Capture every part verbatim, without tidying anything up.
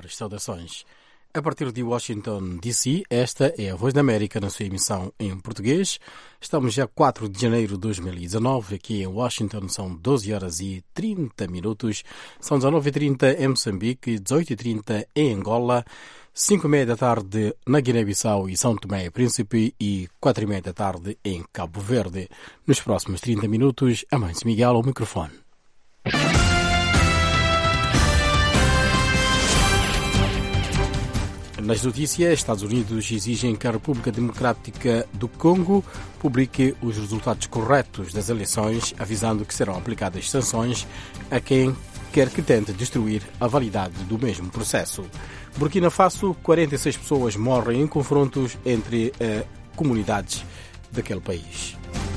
cordiais saudações. A partir de Washington, D C, esta é a Voz da América na sua emissão em português. Estamos já quatro de janeiro de dois mil e dezanove. Aqui em Washington são doze horas e trinta minutos. São dezenove e trinta em Moçambique, dezoito e trinta em Angola, cinco e meia da tarde na Guiné-Bissau e São Tomé e Príncipe e quatro e meia da tarde em Cabo Verde. Nos próximos trinta minutos, Amâncio Miguel ao microfone. Nas notícias, Estados Unidos exigem que a República Democrática do Congo publique os resultados corretos das eleições, avisando que serão aplicadas sanções a quem quer que tente destruir a validade do mesmo processo. Burkina Faso, quarenta e seis pessoas morrem em confrontos entre eh, comunidades daquele país.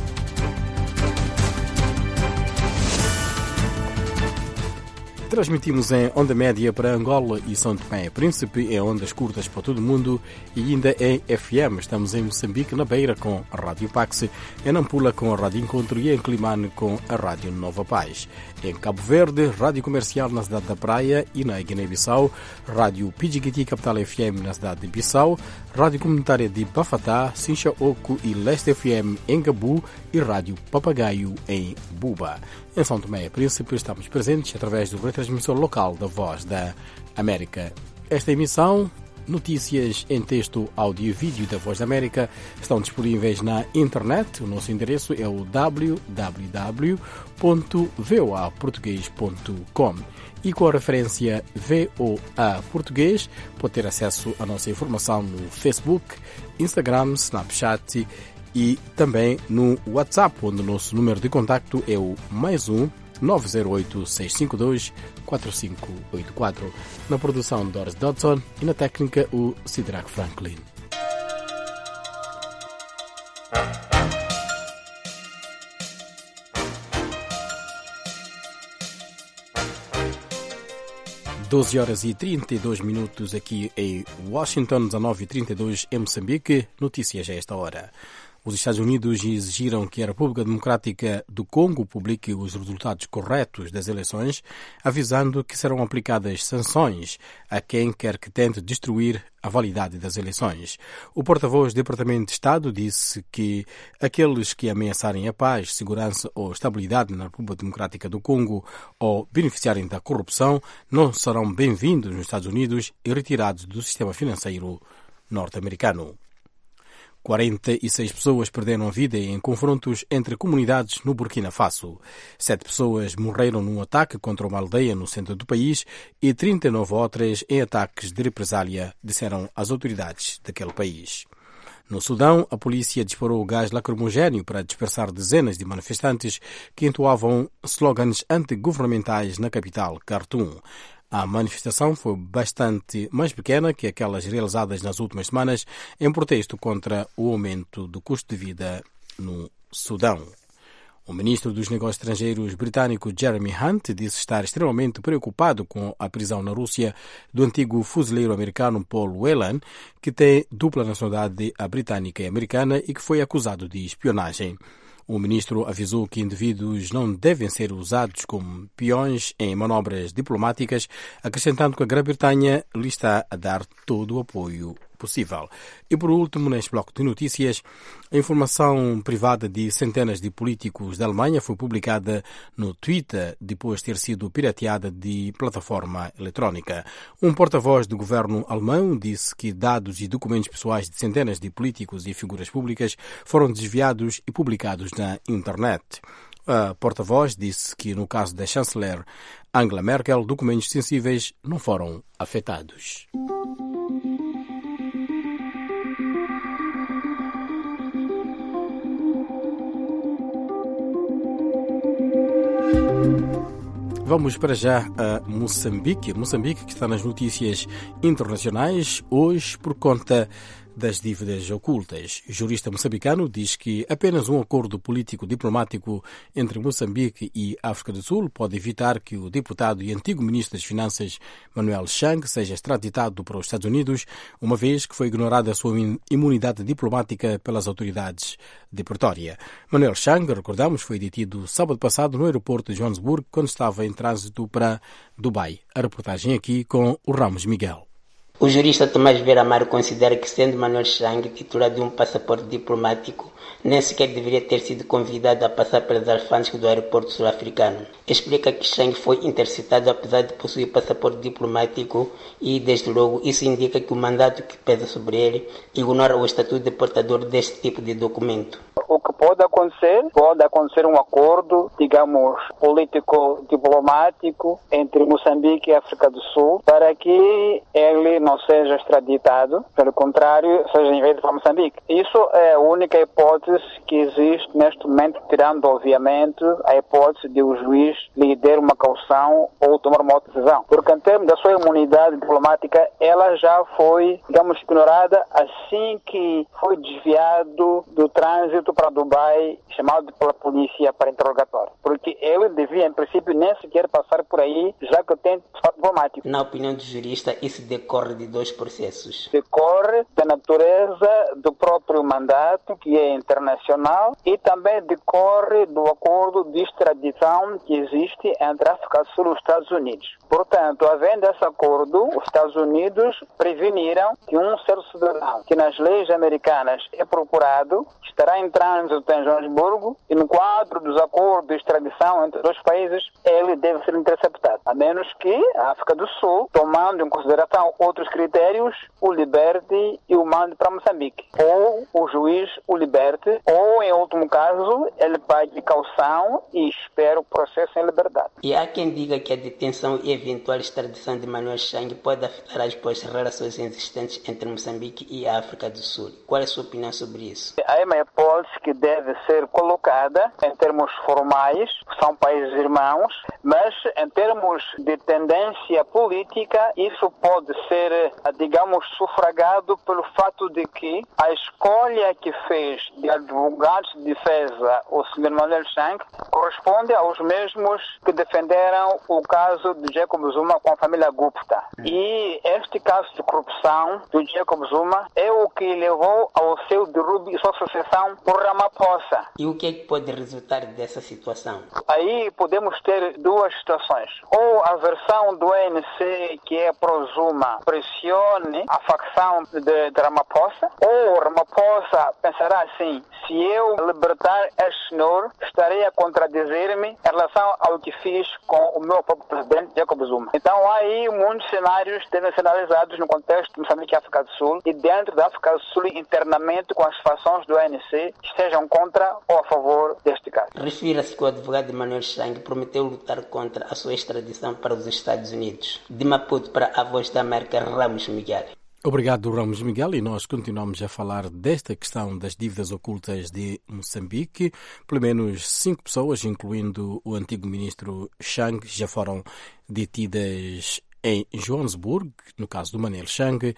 Transmitimos em onda média para Angola e São Tomé e Príncipe, em ondas curtas para todo o mundo e ainda em F M. Estamos em Moçambique, na Beira, com a Rádio Pax, em Nampula, com a Rádio Encontro e em Climane, com a Rádio Nova Paz. Em Cabo Verde, Rádio Comercial na cidade da Praia e na Guiné-Bissau, Rádio Pidjigiti Capital F M na cidade de Bissau, Rádio Comunitária de Bafatá, Sincha Oco e Leste F M em Gabu e Rádio Papagaio em Buba. Em São Tomé e Príncipe estamos presentes através do retransmissor local da Voz da América. Esta emissão, notícias em texto, áudio e vídeo da Voz da América estão disponíveis na internet. O nosso endereço é o w w w ponto voa português ponto com e com a referência V O A Português pode ter acesso à nossa informação no Facebook, Instagram, Snapchat e também no WhatsApp, onde o nosso número de contacto é o mais um nove zero oito, seis cinco dois, quatro cinco oito quatro. Na produção, Doris Dodson e na técnica, o Sidrack Franklin. doze horas e trinta e dois minutos aqui em Washington, dezenove e trinta e dois em Moçambique. Notícias a esta hora. Os Estados Unidos exigiram que a República Democrática do Congo publique os resultados corretos das eleições, avisando que serão aplicadas sanções a quem quer que tente destruir a validade das eleições. O porta-voz do Departamento de Estado disse que aqueles que ameaçarem a paz, segurança ou estabilidade na República Democrática do Congo ou beneficiarem da corrupção não serão bem-vindos nos Estados Unidos e retirados do sistema financeiro norte-americano. quarenta e seis pessoas perderam a vida em confrontos entre comunidades no Burkina Faso. Sete pessoas morreram num ataque contra uma aldeia no centro do país e trinta e nove outras em ataques de represália, disseram as autoridades daquele país. No Sudão, a polícia disparou gás lacrimogéneo para dispersar dezenas de manifestantes que entoavam slogans antigovernamentais na capital, Khartoum. A manifestação foi bastante mais pequena que aquelas realizadas nas últimas semanas em protesto contra o aumento do custo de vida no Sudão. O ministro dos Negócios Estrangeiros britânico Jeremy Hunt disse estar extremamente preocupado com a prisão na Rússia do antigo fuzileiro americano Paul Whelan, que tem dupla nacionalidade britânica e americana e que foi acusado de espionagem. O ministro avisou que indivíduos não devem ser usados como peões em manobras diplomáticas, acrescentando que a Grã-Bretanha lhe está a dar todo o apoio possível. E por último, neste bloco de notícias, a informação privada de centenas de políticos da Alemanha foi publicada no Twitter depois de ter sido pirateada de plataforma eletrónica. Um porta-voz do governo alemão disse que dados e documentos pessoais de centenas de políticos e figuras públicas foram desviados e publicados na internet. A porta-voz disse que, no caso da chanceler Angela Merkel, documentos sensíveis não foram afetados. Vamos para já a Moçambique. Moçambique, que está nas notícias internacionais hoje por conta das dívidas ocultas. O jurista moçambicano diz que apenas um acordo político-diplomático entre Moçambique e África do Sul pode evitar que o deputado e antigo ministro das Finanças Manuel Chang seja extraditado para os Estados Unidos, uma vez que foi ignorada a sua imunidade diplomática pelas autoridades de Pretória. Manuel Chang, recordamos, foi detido sábado passado no aeroporto de Joanesburgo quando estava em trânsito para Dubai. A reportagem aqui com o Ramos Miguel. O jurista Tomás Vieira Amaro considera que, sendo Manuel Chang titular de um passaporte diplomático, nem sequer deveria ter sido convidado a passar pelas alfândegas do aeroporto sul-africano. Explica que Chang foi interceptado apesar de possuir passaporte diplomático e, desde logo, isso indica que o mandato que pesa sobre ele ignora o estatuto de portador deste tipo de documento. O que pode acontecer, pode acontecer um acordo, digamos, político-diplomático entre Moçambique e África do Sul para que ele não seja extraditado, pelo contrário, seja enviado para Moçambique. Isso é a única hipótese que existe neste momento, tirando, obviamente, a hipótese de o juiz lhe der uma caução ou tomar uma outra decisão. Porque, em termos da sua imunidade diplomática, ela já foi, digamos, ignorada assim que foi desviado do trânsito para Dubai, chamado pela polícia para interrogatório. Porque ele devia, em princípio, nem sequer passar por aí, já que tem passaporte diplomático. Na opinião do jurista, isso decorre de dois processos. Decorre da natureza do próprio mandato, que é internacional, e também decorre do acordo de extradição que existe entre a África do Sul e os Estados Unidos. Portanto, havendo esse acordo, os Estados Unidos preveniram que um certo cidadão que nas leis americanas é procurado estará em trânsito em Joanesburgo e no quadro dos acordos de extradição entre os dois países, ele deve ser interceptado. A menos que a África do Sul, tomando em consideração outros critérios, o liberte e o mande para Moçambique. Ou o juiz o liberte, ou, em último caso, ele pague caução e espera o processo em liberdade. E há quem diga que a detenção e eventual extradição de Manuel Chang pode afetar as boas relações existentes entre Moçambique e a África do Sul. Qual é a sua opinião sobre isso? É uma hipótese que deve ser colocada em termos formais, são países irmãos, mas em termos de tendência política, isso pode ser, digamos, sufragado pelo fato de que a escolha que fez de advogados de defesa o senhor Manuel Chang corresponde aos mesmos que defenderam o caso de Jacob Zuma com a família Gupta. E este caso de corrupção do Jacob Zuma é o que levou ao seu derrube e sua sucessão por Ramaphosa. E o que é que pode resultar dessa situação? Aí podemos ter duas situações. Ou a versão do A N C, que é pró-Zuma, pressione a facção de, de Ramaphosa, ou Ramaphosa pensará assim: se eu libertar este senhor, estarei a contradizer-me em relação ao que fiz com o meu próprio presidente Jacob Zuma. Então há aí muitos cenários que devem ser analisados no contexto de Moçambique e África do Sul, e dentro da África do Sul internamente com as fações do A N C que estejam contra ou a favor deste caso. Refira-se que o advogado de Manuel Chang prometeu lutar contra a sua extradição para os Estados Unidos. De Maputo para a Voz da América, Ramos Miguel. Obrigado, Ramos Miguel, e nós continuamos a falar desta questão das dívidas ocultas de Moçambique. Pelo menos cinco pessoas, incluindo o antigo ministro Chang, já foram detidas em Joanesburgo, no caso do Manuel Chang,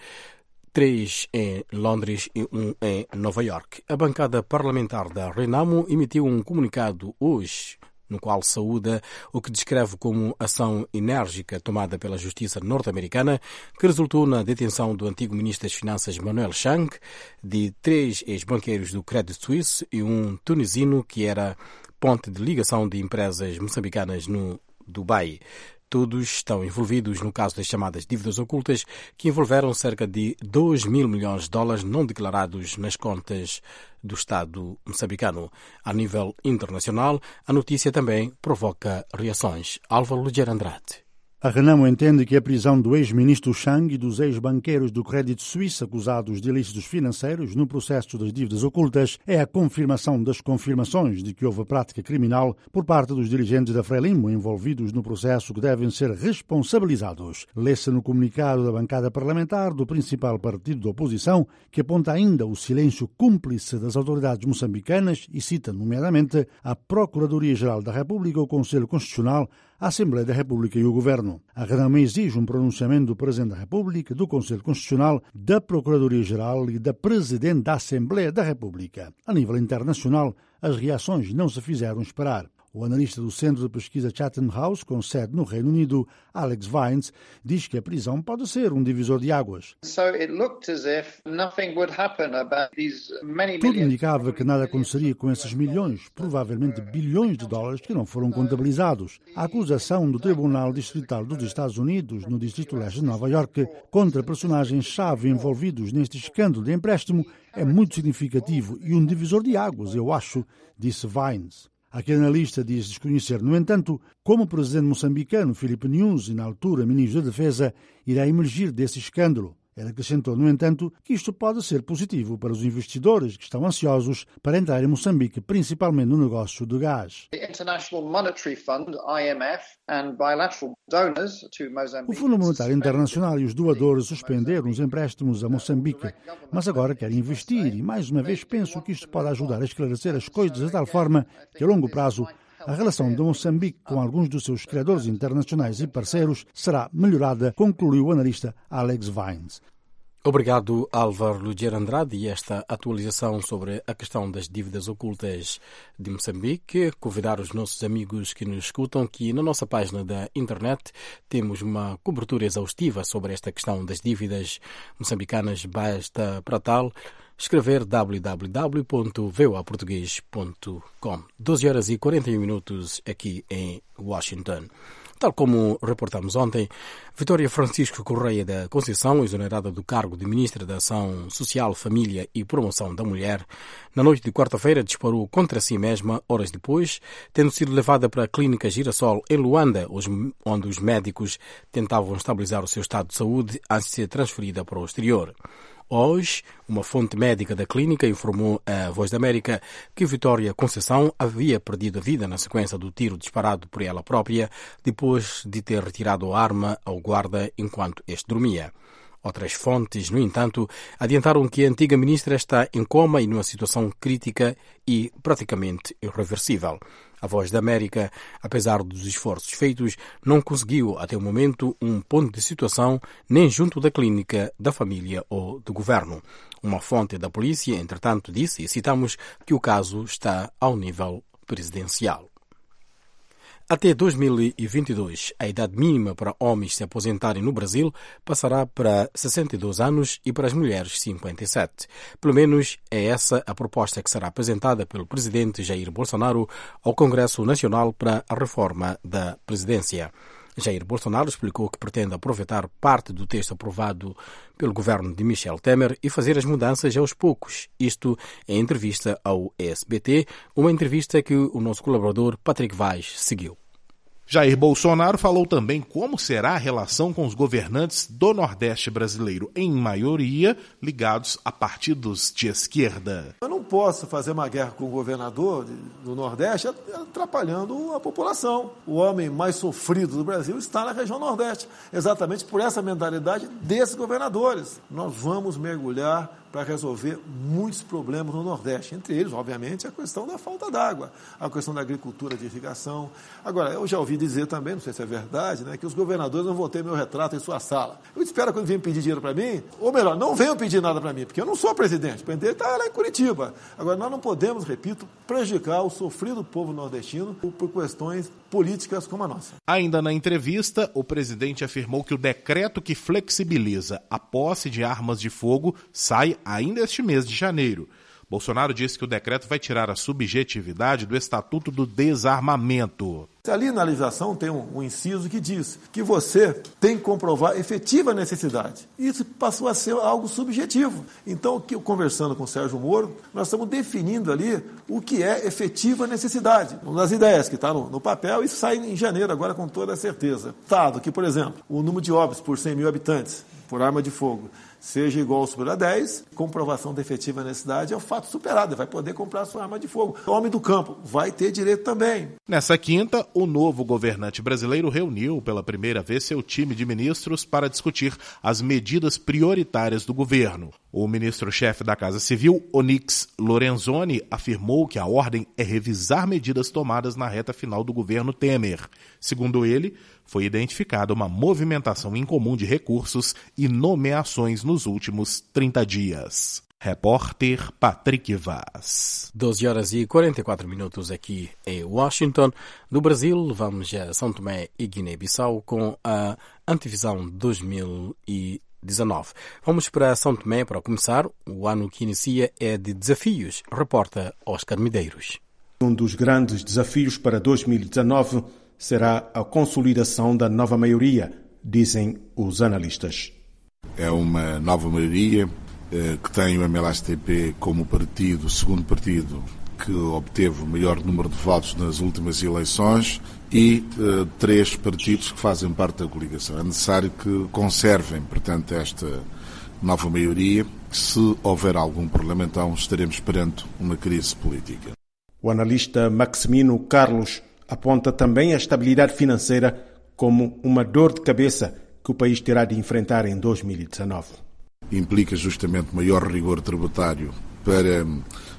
três em Londres e um em Nova York. A bancada parlamentar da Renamo emitiu um comunicado hoje, no qual saúda o que descreve como ação enérgica tomada pela justiça norte-americana, que resultou na detenção do antigo ministro das Finanças Manuel Chang, de três ex-banqueiros do Credit Suisse e um tunisino que era ponte de ligação de empresas moçambicanas no Dubai. Todos estão envolvidos no caso das chamadas dívidas ocultas, que envolveram cerca de dois mil milhões de dólares não declarados nas contas do Estado moçambicano. A nível internacional, a notícia também provoca reações. Álvaro Ligeiro Andrade. A Renamo entende que a prisão do ex-ministro Chang e dos ex-banqueiros do Credit Suisse acusados de ilícitos financeiros no processo das dívidas ocultas é a confirmação das confirmações de que houve prática criminal por parte dos dirigentes da Frelimo envolvidos no processo, que devem ser responsabilizados. Lê-se no comunicado da bancada parlamentar do principal partido da oposição, que aponta ainda o silêncio cúmplice das autoridades moçambicanas e cita, nomeadamente, a Procuradoria-Geral da República, o Conselho Constitucional, a Assembleia da República e o Governo. A reunião exige um pronunciamento do Presidente da República, do Conselho Constitucional, da Procuradoria-Geral e da Presidente da Assembleia da República. A nível internacional, as reações não se fizeram esperar. O analista do Centro de Pesquisa Chatham House, com sede no Reino Unido, Alex Vines, diz que a prisão pode ser um divisor de águas. Tudo indicava que nada aconteceria com esses milhões, provavelmente bilhões de dólares que não foram contabilizados. A acusação do Tribunal Distrital dos Estados Unidos, no Distrito Leste de Nova Iorque, contra personagens-chave envolvidos neste escândalo de empréstimo é muito significativo e um divisor de águas, eu acho, disse Vines. Aquele analista diz desconhecer, no entanto, como o presidente moçambicano Filipe Nyusi, na altura ministro da Defesa, irá emergir desse escândalo. Ele acrescentou, no entanto, que isto pode ser positivo para os investidores que estão ansiosos para entrar em Moçambique, principalmente no negócio de gás. O Fundo Monetário Internacional e os doadores suspenderam os empréstimos a Moçambique, mas agora querem investir e, mais uma vez, penso que isto pode ajudar a esclarecer as coisas de tal forma que, a longo prazo, a relação de Moçambique com alguns dos seus credores internacionais e parceiros será melhorada, concluiu o analista Alex Vines. Obrigado, Álvaro Lugero Andrade, e esta atualização sobre a questão das dívidas ocultas de Moçambique. Convidar os nossos amigos que nos escutam que na nossa página da internet temos uma cobertura exaustiva sobre esta questão das dívidas moçambicanas. Basta, para tal, escrever w w w ponto v o a português ponto com. doze horas e quarenta e um minutos aqui em Washington. Tal como reportamos ontem, Vitória Francisco Correia da Conceição, exonerada do cargo de Ministra da Ação Social, Família e Promoção da Mulher, na noite de quarta-feira disparou contra si mesma horas depois, tendo sido levada para a Clínica Girassol em Luanda, onde os médicos tentavam estabilizar o seu estado de saúde antes de ser transferida para o exterior. Hoje, uma fonte médica da clínica informou à Voz da América que Vitória Conceição havia perdido a vida na sequência do tiro disparado por ela própria depois de ter retirado a arma ao guarda enquanto este dormia. Outras fontes, no entanto, adiantaram que a antiga ministra está em coma e numa situação crítica e praticamente irreversível. A Voz da América, apesar dos esforços feitos, não conseguiu até o momento um ponto de situação nem junto da clínica, da família ou do governo. Uma fonte da polícia, entretanto, disse, e citamos, que o caso está ao nível presidencial. Até dois mil e vinte e dois, a idade mínima para homens se aposentarem no Brasil passará para sessenta e dois anos e para as mulheres cinquenta e sete. Pelo menos é essa a proposta que será apresentada pelo presidente Jair Bolsonaro ao Congresso Nacional para a reforma da presidência. Jair Bolsonaro explicou que pretende aproveitar parte do texto aprovado pelo governo de Michel Temer e fazer as mudanças aos poucos. Isto em entrevista ao S B T, uma entrevista que o nosso colaborador Patrick Vaz seguiu. Jair Bolsonaro falou também como será a relação com os governantes do Nordeste brasileiro, em maioria ligados a partidos de esquerda. Eu não posso fazer uma guerra com o governador do Nordeste atrapalhando a população. O homem mais sofrido do Brasil está na região Nordeste, exatamente por essa mentalidade desses governadores. Nós vamos mergulhar para resolver muitos problemas no Nordeste, entre eles, obviamente, a questão da falta d'água, a questão da agricultura de irrigação. Agora, eu já ouvi dizer também, não sei se é verdade, né, que os governadores não vão ter meu retrato em sua sala. Eu espero que quando venham pedir dinheiro para mim, ou melhor, não venham pedir nada para mim, porque eu não sou presidente, o presidente está lá em Curitiba. Agora, nós não podemos, repito, prejudicar o sofrido povo nordestino por questões políticas como a nossa. Ainda na entrevista, o presidente afirmou que o decreto que flexibiliza a posse de armas de fogo sai ainda este mês de janeiro. Bolsonaro disse que o decreto vai tirar a subjetividade do Estatuto do Desarmamento. Ali na legislação tem um, um inciso que diz que você tem que comprovar efetiva necessidade. Isso passou a ser algo subjetivo. Então, que, conversando com o Sérgio Moro, nós estamos definindo ali o que é efetiva necessidade. Uma das ideias que está no, no papel, isso sai em janeiro agora com toda certeza. Estado que, por exemplo, o número de óbitos por cem mil habitantes por arma de fogo seja igual ou superior a dez, comprovação da efetiva necessidade é o fato superado, ele vai poder comprar a sua arma de fogo. O homem do campo vai ter direito também. Nessa quinta, o novo governante brasileiro reuniu pela primeira vez seu time de ministros para discutir as medidas prioritárias do governo. O ministro-chefe da Casa Civil, Onyx Lorenzoni, afirmou que a ordem é revisar medidas tomadas na reta final do governo Temer. Segundo ele, foi identificada uma movimentação incomum de recursos e nomeações nos últimos trinta dias. Repórter Patrick Vaz. doze horas e quarenta e quatro minutos aqui em Washington. Do Brasil, vamos a São Tomé e Guiné-Bissau com a Antevisão dois mil e dezenove. Vamos para São Tomé para começar. O ano que inicia é de desafios, reporta Oscar Medeiros. Um dos grandes desafios para dois mil e dezenove será a consolidação da nova maioria, dizem os analistas. É uma nova maioria eh, que tem o M L S T P como partido, segundo partido que obteve o maior número de votos nas últimas eleições e eh, três partidos que fazem parte da coligação. É necessário que conservem, portanto, esta nova maioria. Se houver algum problema, então estaremos perante uma crise política. O analista Maximino Carlos aponta também a estabilidade financeira como uma dor de cabeça que o país terá de enfrentar em dois mil e dezenove. Implica justamente maior rigor tributário para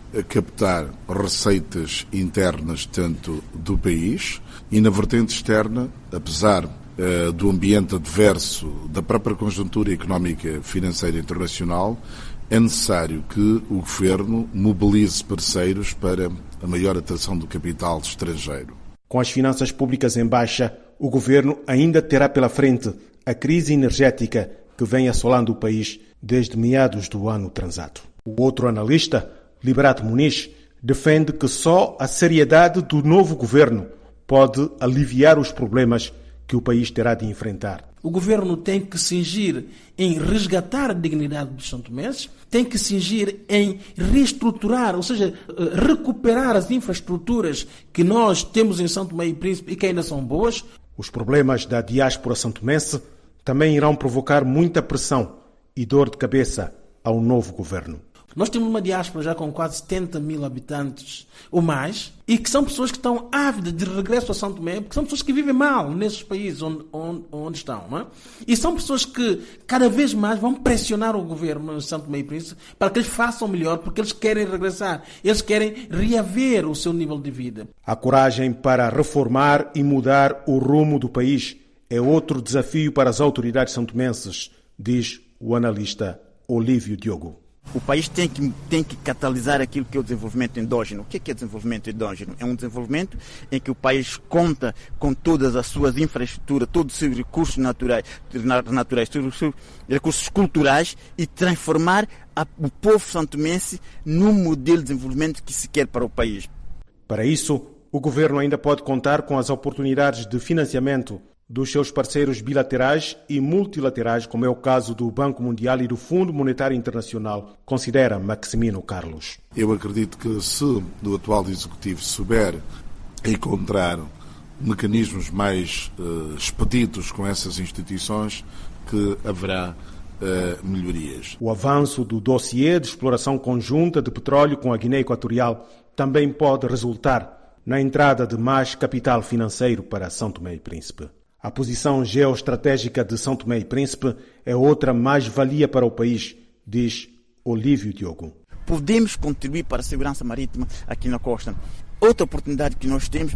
captar receitas internas tanto do país e na vertente externa, apesar uh, do ambiente adverso da própria conjuntura económica financeira internacional, é necessário que o Governo mobilize parceiros para a maior atração do capital estrangeiro. Com as finanças públicas em baixa, o Governo ainda terá pela frente a crise energética que vem assolando o país desde meados do ano transato. O outro analista, Liberato Muniz, defende que só a seriedade do novo Governo pode aliviar os problemas que o país terá de enfrentar. O governo tem que cingir em resgatar a dignidade dos santomenses, tem que cingir em reestruturar, ou seja, recuperar as infraestruturas que nós temos em São Tomé e Príncipe e que ainda são boas. Os problemas da diáspora santomense também irão provocar muita pressão e dor de cabeça ao novo governo. Nós temos uma diáspora já com quase setenta mil habitantes ou mais e que são pessoas que estão ávidas de regresso a São Tomé, porque são pessoas que vivem mal nesses países onde, onde, onde estão. Não é? E são pessoas que cada vez mais vão pressionar o governo de São Tomé e Príncipe para que eles façam melhor, porque eles querem regressar, eles querem reaver o seu nível de vida. A coragem para reformar e mudar o rumo do país é outro desafio para as autoridades santomenses, diz o analista Olívio Diogo. O país tem que, tem que catalisar aquilo que é o desenvolvimento endógeno. O que é, é desenvolvimento endógeno? É um desenvolvimento em que o país conta com todas as suas infraestruturas, todos os seus recursos naturais, naturais todos os seus recursos culturais e transformar a, o povo santomense num modelo de desenvolvimento que se quer para o país. Para isso, o governo ainda pode contar com as oportunidades de financiamento dos seus parceiros bilaterais e multilaterais, como é o caso do Banco Mundial e do Fundo Monetário Internacional, considera Maximino Carlos. Eu acredito que se o atual Executivo souber encontrar mecanismos mais uh, expeditos com essas instituições, que haverá uh, melhorias. O avanço do dossiê de exploração conjunta de petróleo com a Guiné Equatorial também pode resultar na entrada de mais capital financeiro para São Tomé e Príncipe. A posição geoestratégica de São Tomé e Príncipe é outra mais-valia para o país, diz Olívio Diogo. Podemos contribuir para a segurança marítima aqui na costa. Outra oportunidade que nós temos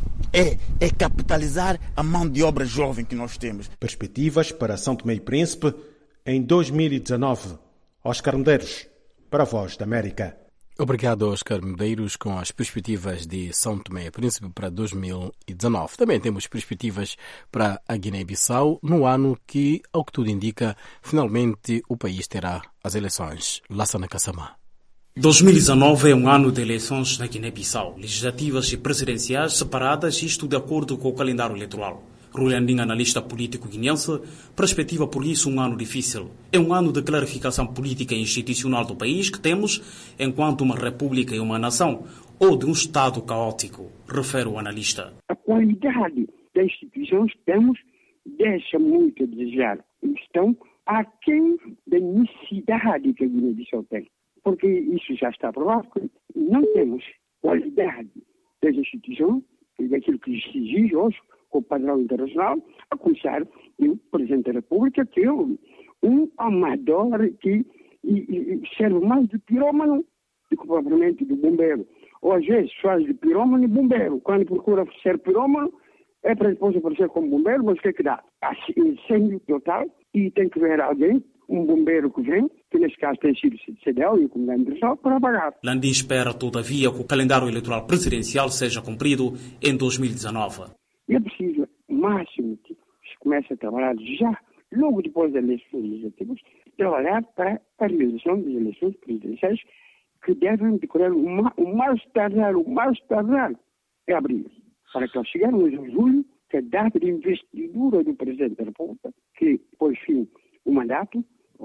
é, é capitalizar a mão de obra jovem que nós temos. Perspectivas para São Tomé e Príncipe em dois mil e dezenove. Oscar Medeiros, para a Voz da América. Obrigado, Oscar Medeiros, com as perspectivas de São Tomé e Príncipe para dois mil e dezenove. Também temos perspectivas para a Guiné-Bissau no ano que, ao que tudo indica, finalmente o país terá as eleições. Lassana Kassamá. dois mil e dezenove é um ano de eleições na Guiné-Bissau, legislativas e presidenciais separadas, isto de acordo com o calendário eleitoral. Rulandin, analista político guineense, perspectiva por isso um ano difícil. É um ano de clarificação política e institucional do país que temos enquanto uma república e uma nação, ou de um Estado caótico, refere o analista. A qualidade das instituições que temos deixa muito a desejar. Estão aquém da necessidade que a Guiné-Bissau tem. Porque isso já está provado, que não temos qualidade das instituições e daquilo que se exige hoje com o padrão internacional, a começar do Presidente da República, que é um, um amador que e, e serve mais de pirômano do que propriamente de bombeiro. Ou às vezes faz de pirômano e bombeiro. Quando procura ser pirômano, é para depois aparecer como bombeiro, mas o que é que dá? Há incêndio total e tem que ver alguém, um bombeiro que vem, que neste caso tem sido C D L e o Comandante Internacional, para apagar. Landim espera, todavia, que o calendário eleitoral presidencial seja cumprido em dois mil e dezenove. E é preciso, máximo, que se comece a trabalhar já, logo depois das eleições legislativas, trabalhar para a realização das eleições presidenciais que devem decorrer o mais, o mais tardar, o mais tardar é abril. Para que ao chegarmos em julho, que a data de investidura do Presidente da República, que pôs fim o mandato,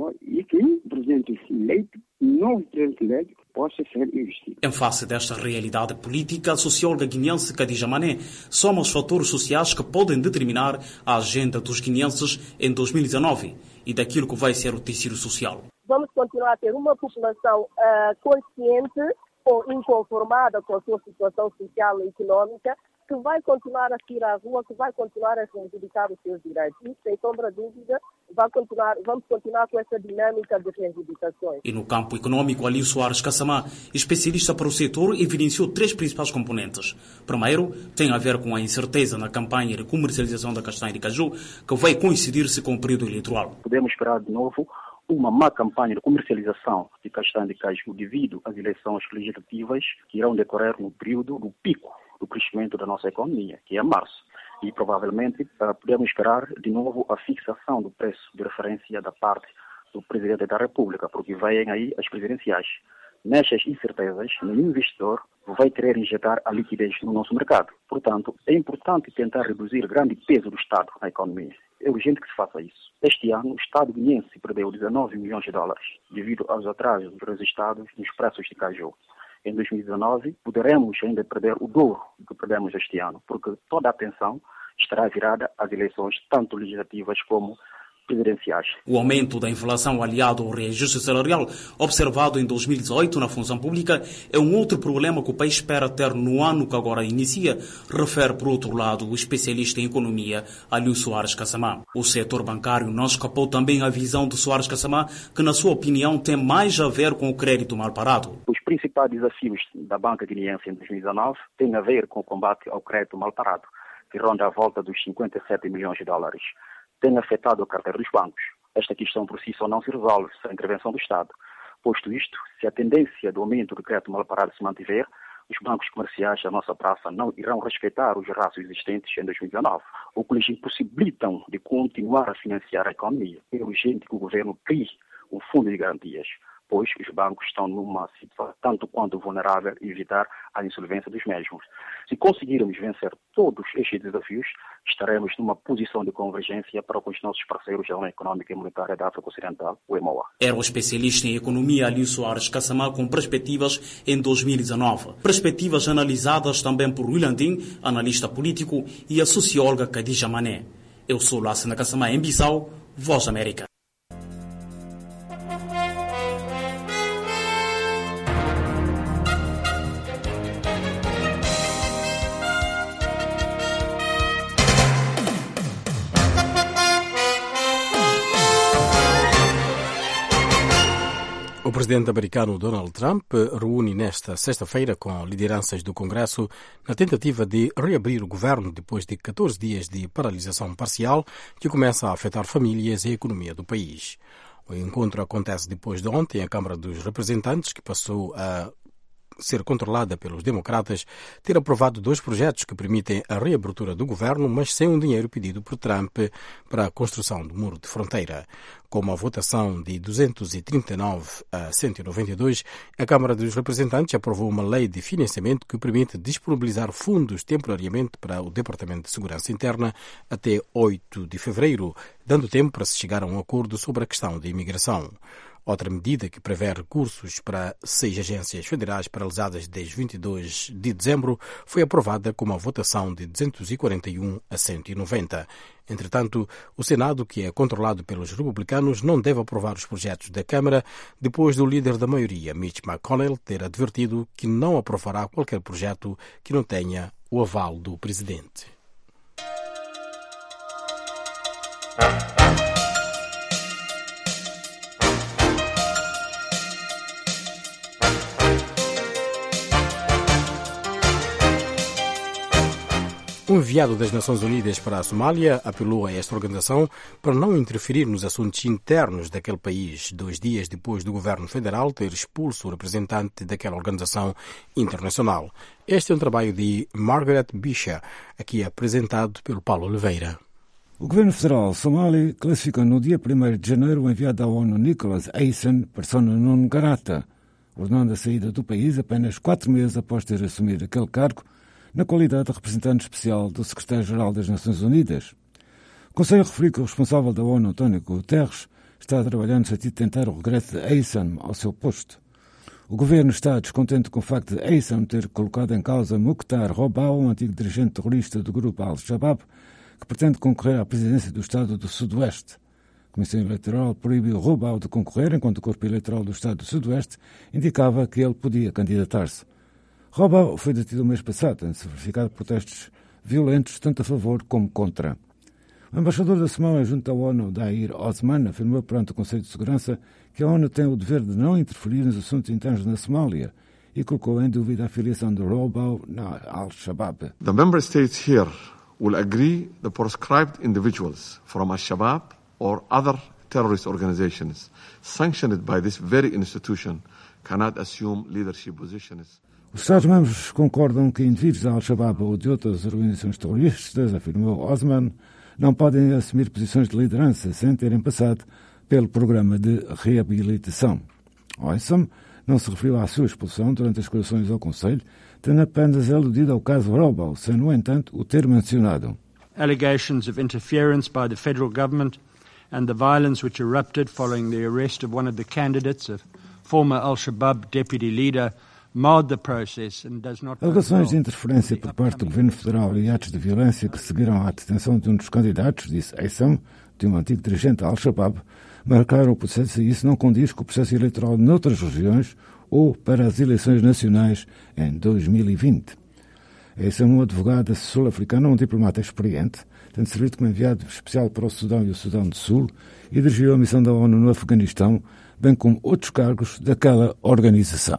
e que o Presidente eleito, o novo Presidente eleito, possa ser investido. Em face desta realidade política, a socióloga guineense Khadija Mané soma os fatores sociais que podem determinar a agenda dos guineenses em dois mil e dezenove e daquilo que vai ser o tecido social. Vamos continuar a ter uma população uh, consciente ou inconformada com a sua situação social e económica, que vai continuar a sair à rua, que vai continuar a reivindicar os seus direitos. Isso, sem sombra de dúvida, vai continuar, vamos continuar com essa dinâmica de reivindicações. E no campo econômico, Alio Soares Kassamá, especialista para o setor, evidenciou três principais componentes. Primeiro, tem a ver com a incerteza na campanha de comercialização da castanha de caju, que vai coincidir-se com o período eleitoral. Podemos esperar de novo uma má campanha de comercialização de castanha de caju devido às eleições legislativas que irão decorrer no período do pico do crescimento da nossa economia, que é março. E provavelmente podemos esperar de novo a fixação do preço de referência da parte do Presidente da República, porque vêm aí as presidenciais. Nestas incertezas, nenhum investidor vai querer injetar a liquidez no nosso mercado. Portanto, é importante tentar reduzir o grande peso do Estado na economia. É urgente que se faça isso. Este ano, o Estado guineense perdeu dezenove milhões de dólares devido aos atrasos registrados nos preços de caju. Em dois mil e dezenove, poderemos ainda perder o dobro do que perdemos este ano, porque toda a atenção estará virada às eleições, tanto legislativas como presidenciais. O aumento da inflação aliado ao reajuste salarial observado em dois mil e dezoito na função pública é um outro problema que o país espera ter no ano que agora inicia, refere, por outro lado, o especialista em economia, Alio Soares Kassamá. O setor bancário não escapou também à visão de Soares Kassamá, que, na sua opinião, tem mais a ver com o crédito mal parado. Os principais desafios da banca guineense em dois mil e dezenove têm a ver com o combate ao crédito mal parado, que ronda a volta dos cinquenta e sete milhões de dólares. Tem afetado a carteira dos bancos. Esta questão por si só não se resolve sem a intervenção do Estado. Posto isto, se a tendência do aumento do crédito mal parado se mantiver, os bancos comerciais da nossa praça não irão respeitar os rácios existentes em dois mil e dezenove, o que lhes impossibilitam de continuar a financiar a economia. É urgente que o governo crie um fundo de garantias, pois os bancos estão numa situação tanto quanto vulnerável e evitar a insolvência dos mesmos. Se conseguirmos vencer todos estes desafios, estaremos numa posição de convergência para com os nossos parceiros da União Económica e Monetária da África Ocidental, o E M O A. Era o especialista em economia Alio Soares Kassamá com perspectivas em dois mil e dezenove. Perspectivas analisadas também por Landim, analista político, e a socióloga Khadija Mané. Eu sou Lassana Kassamá em Bissau, Voz da América. O presidente americano Donald Trump reúne nesta sexta-feira com lideranças do Congresso na tentativa de reabrir o governo depois de catorze dias de paralisação parcial que começa a afetar famílias e a economia do país. O encontro acontece depois de ontem a Câmara dos Representantes, que passou a ser controlada pelos democratas, ter aprovado dois projetos que permitem a reabertura do governo, mas sem o dinheiro pedido por Trump para a construção do muro de fronteira. Com uma votação de duzentos e trinta e nove a cento e noventa e dois, a Câmara dos Representantes aprovou uma lei de financiamento que permite disponibilizar fundos temporariamente para o Departamento de Segurança Interna até oito de fevereiro, dando tempo para se chegar a um acordo sobre a questão da imigração. Outra medida que prevê recursos para seis agências federais paralisadas desde vinte e dois de dezembro foi aprovada com uma votação de duzentos e quarenta e um a cento e noventa. Entretanto, o Senado, que é controlado pelos republicanos, não deve aprovar os projetos da Câmara depois do líder da maioria, Mitch McConnell, ter advertido que não aprovará qualquer projeto que não tenha o aval do presidente. O enviado das Nações Unidas para a Somália apelou a esta organização para não interferir nos assuntos internos daquele país, dois dias depois do governo federal ter expulso o representante daquela organização internacional. Este é um trabalho de Margaret Bisha, aqui apresentado pelo Paulo Oliveira. O governo federal somali classificou no dia primeiro de janeiro o enviado da ONU Nicholas Hayson persona non grata, ordenando a saída do país apenas quatro meses após ter assumido aquele cargo, na qualidade de representante especial do secretário-geral das Nações Unidas. O Conselho referiu que o responsável da ONU, António Guterres, está trabalhando no sentido de tentar o regresso de Hayson ao seu posto. O governo está descontente com o facto de Hayson ter colocado em causa Mukhtar Robow, um antigo dirigente terrorista do grupo Al-Shabaab, que pretende concorrer à presidência do Estado do Sudoeste. A Comissão Eleitoral proibiu Robow de concorrer, enquanto o Corpo Eleitoral do Estado do Sudoeste indicava que ele podia candidatar-se. Robow foi detido o mês passado, em se verificar protestos violentos tanto a favor como contra. O embaixador da Somália junto à ONU, Dair Osman, afirmou perante o Conselho de Segurança que a ONU tem o dever de não interferir nos assuntos internos na Somália e colocou em dúvida a afiliação de Robow na Al-Shabaab. The member states here will agree the proscribed individuals from Al-Shabaab or other terrorist organizations sanctioned by this very institution cannot assume leadership positions. Os Estados-membros concordam que indivíduos da Al-Shabaab ou de outras organizações terroristas, afirmou Osman, não podem assumir posições de liderança sem terem passado pelo programa de reabilitação. Oysom não se referiu à sua expulsão durante as escutações ao Conselho, tendo apenas aludido ao caso Robow, sem, no entanto, o ter mencionado. Allegations of interference by the federal government and the violence which erupted following the arrest of one of the candidates, a former Al-Shabaab deputy leader, Alegações de interferência por parte do governo federal e atos de violência que seguiram à detenção de um dos candidatos, disse Haysom, de um antigo dirigente da Al-Shabaab, marcaram o processo e isso não condiz com o processo eleitoral noutras regiões ou para as eleições nacionais em dois mil e vinte. Haysom, um advogado sul-africano, um diplomata experiente, tendo servido como enviado especial para o Sudão e o Sudão do Sul e dirigiu a missão da ONU no Afeganistão, bem como outros cargos daquela organização.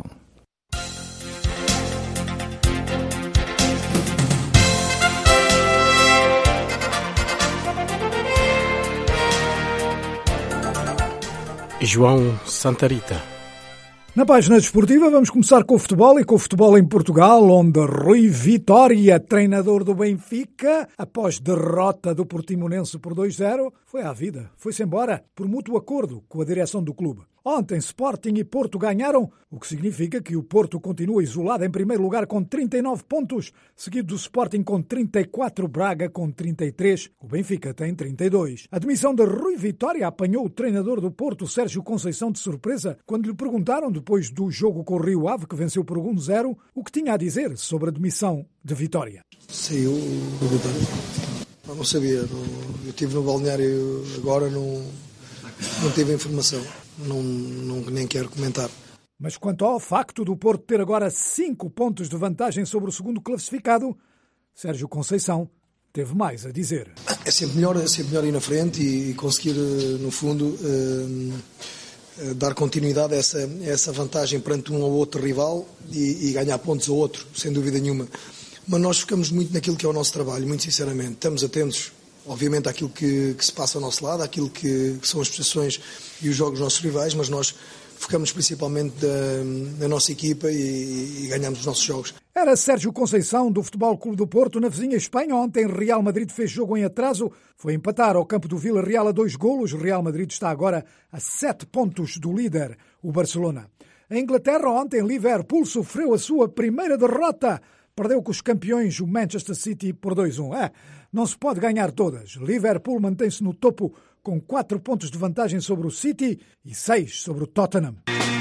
João Santarita. Na página desportiva vamos começar com o futebol e com o futebol em Portugal, onde Rui Vitória, treinador do Benfica, após derrota do Portimonense por dois a zero, foi à vida, foi-se embora por mútuo acordo com a direção do clube. Ontem Sporting e Porto ganharam, o que significa que o Porto continua isolado em primeiro lugar com trinta e nove pontos, seguido do Sporting com trinta e quatro, Braga com trinta e três, o Benfica tem trinta e dois. A demissão de Rui Vitória apanhou o treinador do Porto, Sérgio Conceição, de surpresa, quando lhe perguntaram, depois do jogo com o Rio Ave, que venceu por um a zero, o que tinha a dizer sobre a demissão de Vitória. Saiu o Vitória. Eu não sabia, não, eu estive no balneário agora, não, não tive informação. Não, não, nem quero comentar. Mas quanto ao facto do Porto ter agora cinco pontos de vantagem sobre o segundo classificado, Sérgio Conceição teve mais a dizer. É sempre melhor, é sempre melhor ir na frente e conseguir, no fundo, eh, dar continuidade a essa, a essa vantagem perante um ou outro rival e, e ganhar pontos ao outro, sem dúvida nenhuma. Mas nós ficamos muito naquilo que é o nosso trabalho, muito sinceramente. Estamos atentos, obviamente, àquilo que, que se passa ao nosso lado, àquilo que, que são as posições e os jogos dos nossos rivais, mas nós focamos principalmente da, da nossa equipa e, e ganhamos os nossos jogos. Era Sérgio Conceição, do Futebol Clube do Porto, na vizinha Espanha. Ontem Real Madrid fez jogo em atraso, foi empatar ao campo do Vila Real a dois golos. Real Madrid está agora a sete pontos do líder, o Barcelona. Em Inglaterra, ontem Liverpool sofreu a sua primeira derrota. Perdeu com os campeões, o Manchester City, por dois a um. É, não se pode ganhar todas. Liverpool mantém-se no topo com quatro pontos de vantagem sobre o City e seis sobre o Tottenham.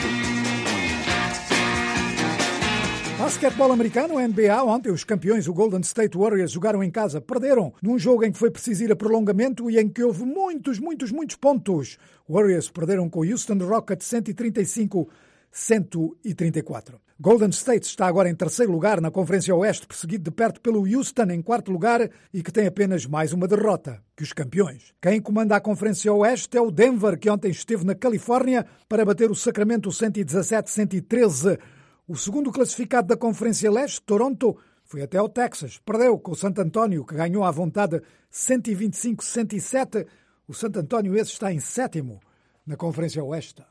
Basquetebol americano, N B A, ontem os campeões, o Golden State Warriors, jogaram em casa, perderam num jogo em que foi preciso ir a prolongamento e em que houve muitos, muitos, muitos pontos. Warriors perderam com o Houston Rockets cento e trinta e cinco a cento e trinta e quatro. Golden State está agora em terceiro lugar na Conferência Oeste, perseguido de perto pelo Houston em quarto lugar e que tem apenas mais uma derrota que os campeões. Quem comanda a Conferência Oeste é o Denver, que ontem esteve na Califórnia para bater o Sacramento cento e dezassete a cento e treze. O segundo classificado da Conferência Leste, Toronto, foi até ao Texas. Perdeu com o Santo António, que ganhou à vontade cento e vinte e cinco a cento e sete. O Santo António esse está em sétimo na Conferência Oeste.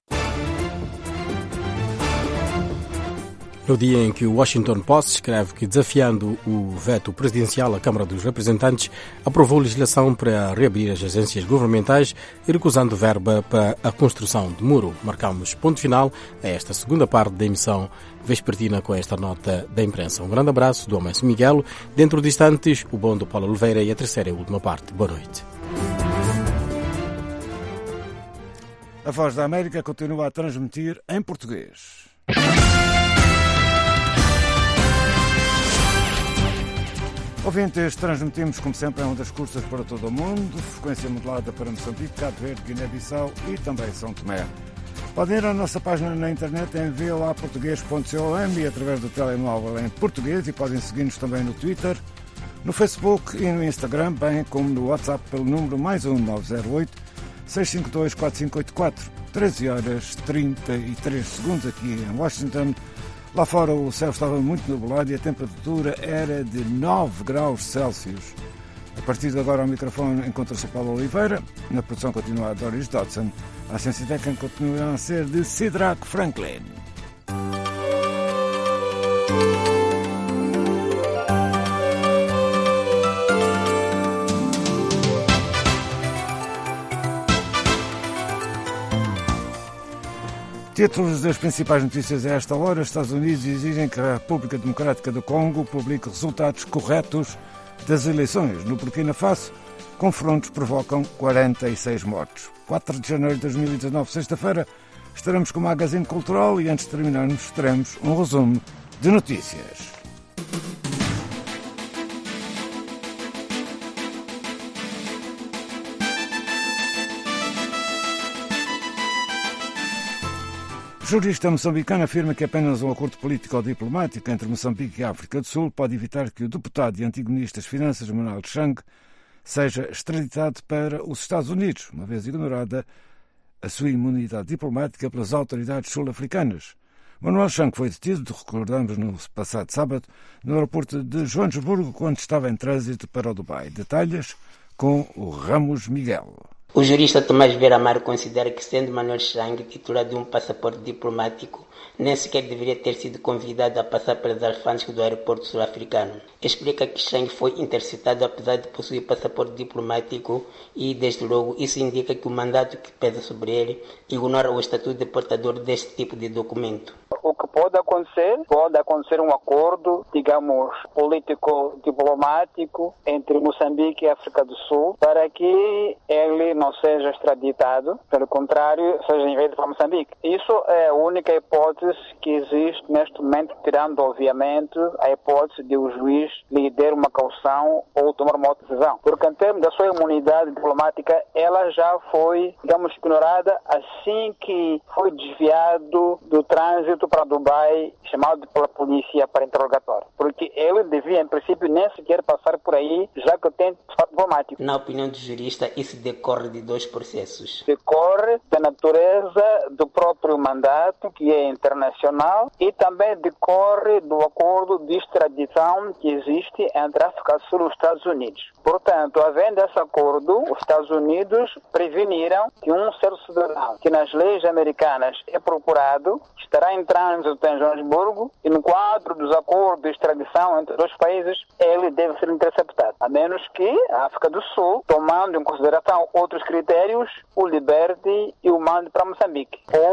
No dia em que o Washington Post escreve que, desafiando o veto presidencial, a Câmara dos Representantes aprovou legislação para reabrir as agências governamentais e recusando verba para a construção de muro. Marcamos ponto final a esta segunda parte da emissão vespertina com esta nota da imprensa. Um grande abraço do Amancio Miguel. Dentro de instantes, o bom do Paulo Oliveira e a terceira e última parte. Boa noite. A Voz da América continua a transmitir em português. Ouvintes, transmitimos como sempre em ondas curtas para todo o mundo, frequência modulada para Moçambique, Cabo Verde, Guiné-Bissau e também São Tomé. Podem ir à nossa página na internet em v o a português ponto com e através do telemóvel em português e podem seguir-nos também no Twitter, no Facebook e no Instagram, bem como no WhatsApp pelo número mais um nove zero oito, seis cinco dois, quatro cinco oito quatro, treze horas e trinta e três segundos aqui em Washington. Lá fora o céu estava muito nublado e a temperatura era de nove graus Celsius. A partir de agora ao microfone encontra-se o Paulo Oliveira, na produção continua a Doris Dodson, a assistência técnica continua a ser de Sidraque Franklin. Títulos das principais notícias a esta hora. Estados Unidos exigem que a República Democrática do Congo publique resultados corretos das eleições. No Burkina Faso, confrontos provocam quarenta e seis mortos. quatro de janeiro de dois mil e dezanove, sexta-feira, estaremos com o Magazine Cultural e antes de terminarmos teremos um resumo de notícias. O jurista moçambicano afirma que apenas um acordo político ou diplomático entre Moçambique e a África do Sul pode evitar que o deputado e antigo ministro das Finanças, Manuel Chang, seja extraditado para os Estados Unidos, uma vez ignorada a sua imunidade diplomática pelas autoridades sul-africanas. Manuel Chang foi detido, recordamos, no passado sábado, no aeroporto de Joanesburgo, quando estava em trânsito para o Dubai. Detalhes com o Ramos Miguel. O jurista Tomás Vieira Amaro considera que, sendo Manuel Chang titular de um passaporte diplomático, nem sequer deveria ter sido convidado a passar pelas alfândegas do aeroporto sul-africano. Explica que Chang foi interceptado apesar de possuir passaporte diplomático e, desde logo, isso indica que o mandato que pesa sobre ele ignora o estatuto de portador deste tipo de documento. O que pode acontecer, pode acontecer um acordo, digamos, político-diplomático entre Moçambique e África do Sul para que ele não seja extraditado, pelo contrário, seja enviado para Moçambique. Isso é a única hipótese que existe neste momento, tirando, obviamente, a hipótese de o juiz lhe der uma caução ou tomar uma outra decisão. Porque, em termos da sua imunidade diplomática, ela já foi, digamos, ignorada assim que foi desviado do trânsito para Dubai, chamado pela polícia para interrogatório. Porque ele devia, em princípio, nem sequer passar por aí, já que tem passaporte diplomático. Na opinião do jurista, isso decorre de dois processos. Decorre da natureza do próprio mandato, que é internacional, e também decorre do acordo de extradição que existe entre a África do Sul e os Estados Unidos. Portanto, havendo esse acordo, os Estados Unidos preveniram que um certo cidadão que nas leis americanas é procurado estará em trânsito em Joanesburgo e no quadro dos acordos de extradição entre dois países, ele deve ser interceptado. A menos que a África do Sul, tomando em consideração outros critérios, o liberte e o mande para Moçambique. Ou o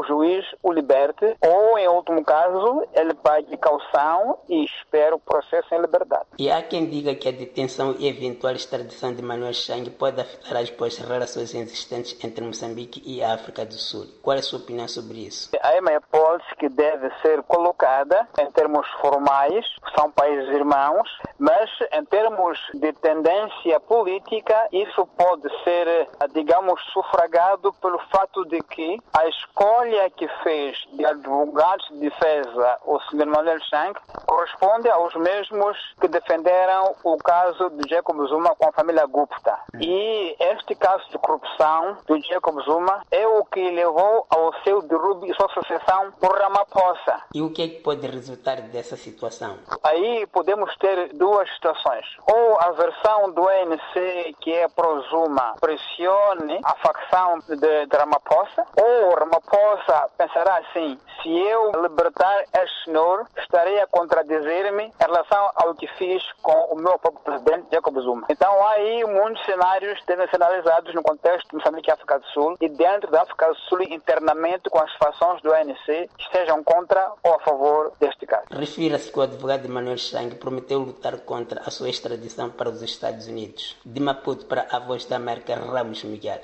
o juiz o liberte ou, em último caso, ele pague caução e espere o processo em liberdade. E há quem diga que a detenção e eventual extradição de Manuel Chang pode afetar as boas relações existentes entre Moçambique e a África do Sul. Qual é a sua opinião sobre isso? É uma hipótese que deve ser colocada em termos formais, são países irmãos, mas em termos de tendência política, isso pode ser, digamos, sufragado pelo fato de que a escolha que fez de advogados de defesa o senhor Manuel Chang corresponde aos mesmos que defenderam o caso de Jacob Zuma com a família Gupta. E este caso de corrupção do Jacob Zuma é o que levou ao seu derrube e sua sucessão por Ramaphosa. E o que é que pode resultar dessa situação? Aí podemos ter duas situações. Ou a versão do A N C, que é pró-Zuma, pressione a facção de, de Ramaphosa, ou Ramaphosa pensará assim: se eu libertar este senhor, estarei a contradizer-me em relação ao que fiz com o meu próprio presidente Jacob Zuma. Então há aí muitos cenários que devem ser analisados no contexto de Moçambique e África do Sul, e dentro da África do Sul internamente com as fações do A N C que estejam contra ou a favor deste caso. Refira-se que o advogado Manuel Chang prometeu lutar contra a sua extradição para os Estados Unidos. De Maputo para a Voz da América, Ramos Miguel.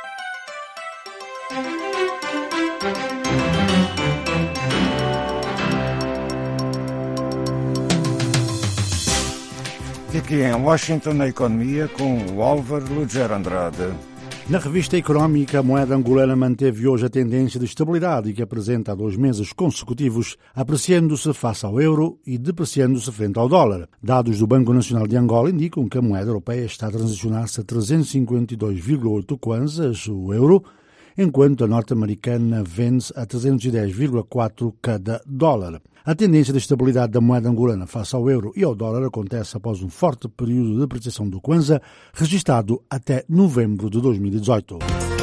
Aqui em Washington, na economia, com o Álvaro Lugero Andrade. Na revista económica, a moeda angolana manteve hoje a tendência de estabilidade que apresenta há dois meses consecutivos, apreciando-se face ao euro e depreciando-se frente ao dólar. Dados do Banco Nacional de Angola indicam que a moeda europeia está a transicionar-se a trezentos e cinquenta e dois vírgula oito kwanzas o euro, enquanto a norte-americana vende-se a trezentos e dez vírgula quatro cada dólar. A tendência de estabilidade da moeda angolana face ao euro e ao dólar acontece após um forte período de apreciação do kwanza, registado até novembro de dois mil e dezoito.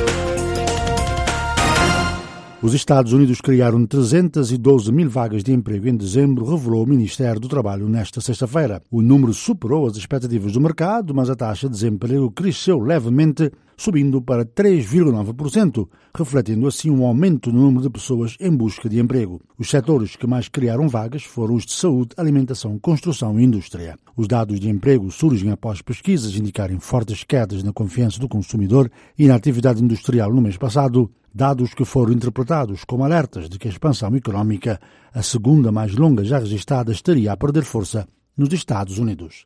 Os Estados Unidos criaram trezentas e doze mil vagas de emprego em dezembro, revelou o Ministério do Trabalho nesta sexta-feira. O número superou as expectativas do mercado, mas a taxa de desemprego cresceu levemente, subindo para três vírgula nove por cento, refletindo assim um aumento no número de pessoas em busca de emprego. Os setores que mais criaram vagas foram os de saúde, alimentação, construção e indústria. Os dados de emprego surgem após pesquisas indicarem fortes quedas na confiança do consumidor e na atividade industrial no mês passado, dados que foram interpretados como alertas de que a expansão económica, a segunda mais longa já registada, estaria a perder força nos Estados Unidos.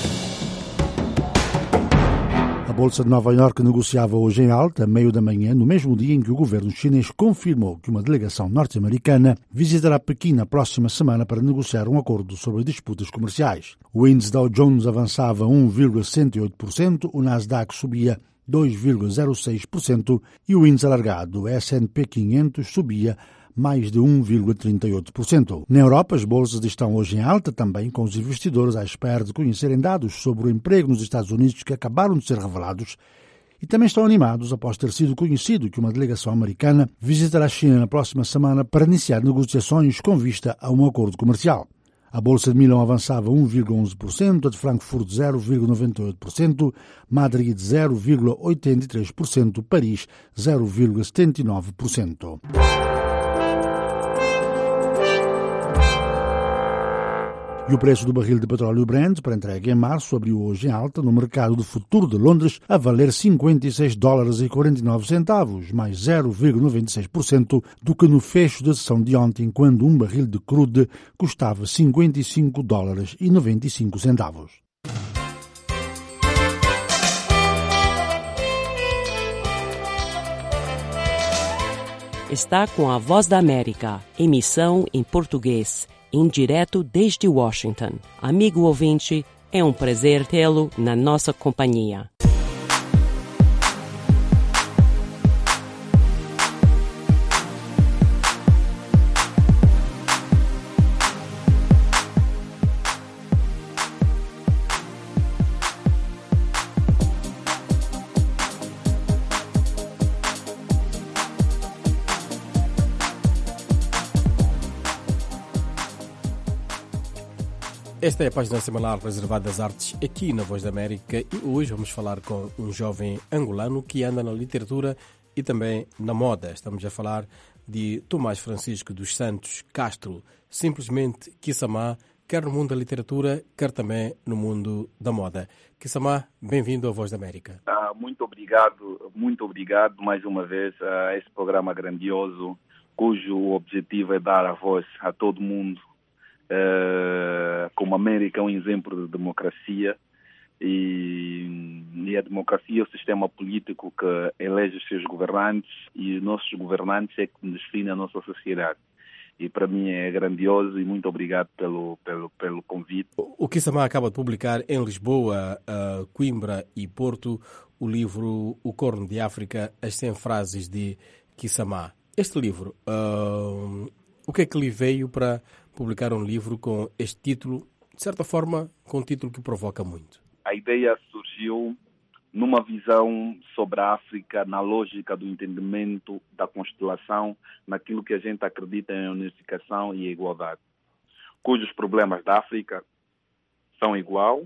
A Bolsa de Nova Iorque negociava hoje em alta, a meio da manhã, no mesmo dia em que o governo chinês confirmou que uma delegação norte-americana visitará Pequim na próxima semana para negociar um acordo sobre disputas comerciais. O índice Dow Jones avançava um vírgula cento e oito por cento, o Nasdaq subia dois vírgula zero seis por cento e o índice alargado S and P quinhentos subia mais de um vírgula trinta e oito por cento. Na Europa, as bolsas estão hoje em alta também, com os investidores à espera de conhecerem dados sobre o emprego nos Estados Unidos que acabaram de ser revelados e também estão animados após ter sido conhecido que uma delegação americana visitará a China na próxima semana para iniciar negociações com vista a um acordo comercial. A Bolsa de Milão avançava um vírgula onze por cento, a de Frankfurt zero vírgula noventa e oito por cento, Madrid zero vírgula oitenta e três por cento, Paris zero vírgula setenta e nove por cento. E o preço do barril de petróleo Brent para entrega em março abriu hoje em alta no mercado de futuro de Londres a valer cinquenta e seis dólares e quarenta e nove centavos, mais zero vírgula noventa e seis por cento do que no fecho da sessão de ontem, quando um barril de crude custava cinquenta e cinco dólares e noventa e cinco centavos. Está com a Voz da América, emissão em português, em direto desde Washington. Amigo ouvinte, é um prazer tê-lo na nossa companhia. Esta é a página semanal reservada às artes aqui na Voz da América e hoje vamos falar com um jovem angolano que anda na literatura e também na moda. Estamos a falar de Tomás Francisco dos Santos Castro, simplesmente Kissamá, quer no mundo da literatura, quer também no mundo da moda. Kissamá, bem-vindo à Voz da América. Ah, muito obrigado, muito obrigado mais uma vez a esse programa grandioso, cujo objetivo é dar a voz a todo mundo. Uh, como a América é um exemplo de democracia e, e a democracia é o sistema político que elege os seus governantes e os nossos governantes é que definem a nossa sociedade. E para mim é grandioso e muito obrigado pelo, pelo, pelo convite. O Kissamá acaba de publicar em Lisboa, uh, Coimbra e Porto o livro O Corno de África, as cem frases de Kissamá. Este livro, uh, o que é que lhe veio para publicar um livro com este título, de certa forma, com um título que provoca muito? A ideia surgiu numa visão sobre a África, na lógica do entendimento da constelação, naquilo que a gente acredita em unificação e igualdade, cujos problemas da África são igual.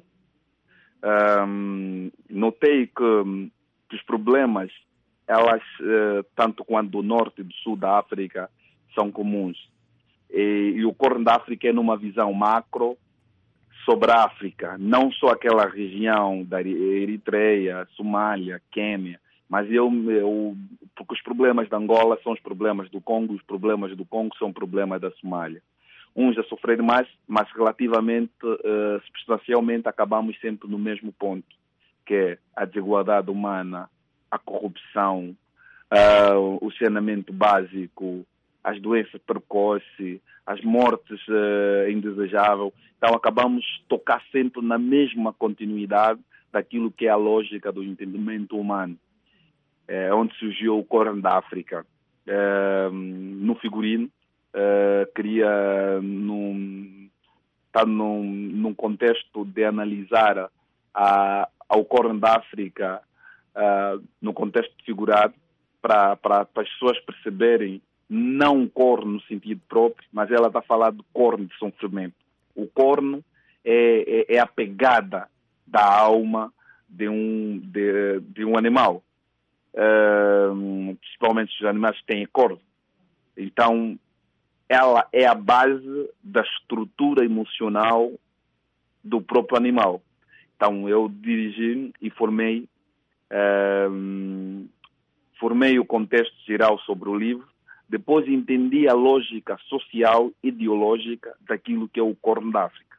Um, notei que, que os problemas, elas, uh, tanto quanto do norte e do sul da África, são comuns. E, e o Corno da África é numa visão macro sobre a África, não só aquela região da Eritreia, Somália, Quênia, mas eu, eu, porque os problemas da Angola são os problemas do Congo, os problemas do Congo são problemas da Somália. Uns a sofrer mais, mas relativamente, uh, substancialmente, acabamos sempre no mesmo ponto, que é a desigualdade humana, a corrupção, uh, o saneamento básico, as doenças precoces, as mortes uh, indesejáveis. Então acabamos de tocar sempre na mesma continuidade daquilo que é a lógica do entendimento humano, é, onde surgiu o Corno da África. Uh, no figurino, uh, queria num, estar num, num contexto de analisar a, ao Corno da África uh, no contexto figurado, para as pessoas perceberem não um corno no sentido próprio, mas ela está a falar de corno de sofrimento. O corno é, é, é a pegada da alma de um, de, de um animal. Uh, principalmente os animais que têm corno. Então, ela é a base da estrutura emocional do próprio animal. Então, eu dirigi e formei, uh, formei o contexto geral sobre o livro. Depois entendi a lógica social, ideológica daquilo que é o Corno da África.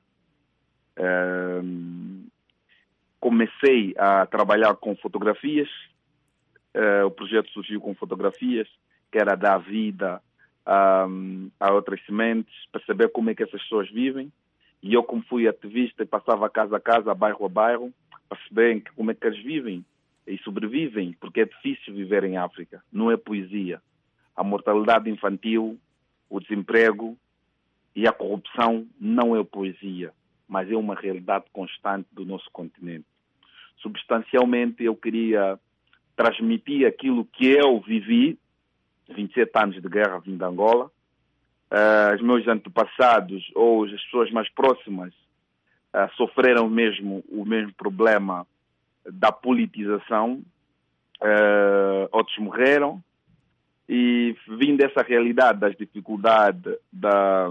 Uh, comecei a trabalhar com fotografias. Uh, o projeto surgiu com fotografias, que era dar vida um, a outras sementes, perceber como é que essas pessoas vivem. E eu, como fui ativista, passava casa a casa, bairro a bairro, perceber como é que eles vivem e sobrevivem, porque é difícil viver em África, não é poesia. A mortalidade infantil, o desemprego e a corrupção não é poesia, mas é uma realidade constante do nosso continente. Substancialmente, eu queria transmitir aquilo que eu vivi, vinte e sete anos de guerra vindo de Angola. Uh, os meus antepassados ou as pessoas mais próximas uh, sofreram mesmo o mesmo problema da politização. Uh, outros morreram. E vim dessa realidade das dificuldades, da,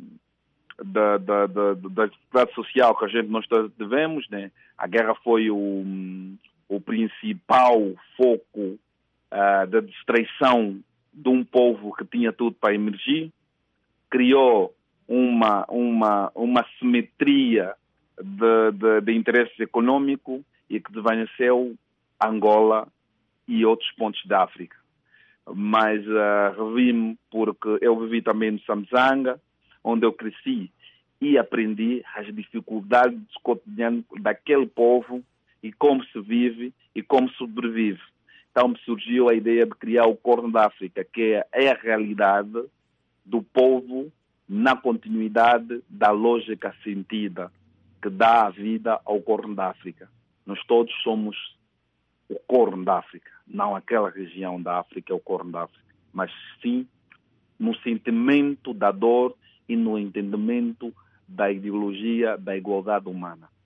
da, da, da, da dificuldade social que a gente nós devemos, né? A guerra foi o, o principal foco uh, da distraição de um povo que tinha tudo para emergir, criou uma, uma, uma simetria de, de, de interesses econômicos e que desvaneceu Angola e outros pontos da África. Mas uh, revi-me porque eu vivi também no Samzanga, onde eu cresci e aprendi as dificuldades cotidianas daquele povo e como se vive e como sobrevive. Então me surgiu a ideia de criar o Corno da África, que é a realidade do povo na continuidade da lógica sentida que dá a vida ao Corno da África. Nós todos somos o Corno da África, não aquela região da África é o Corno da África, mas sim no sentimento da dor e no entendimento da ideologia da igualdade humana.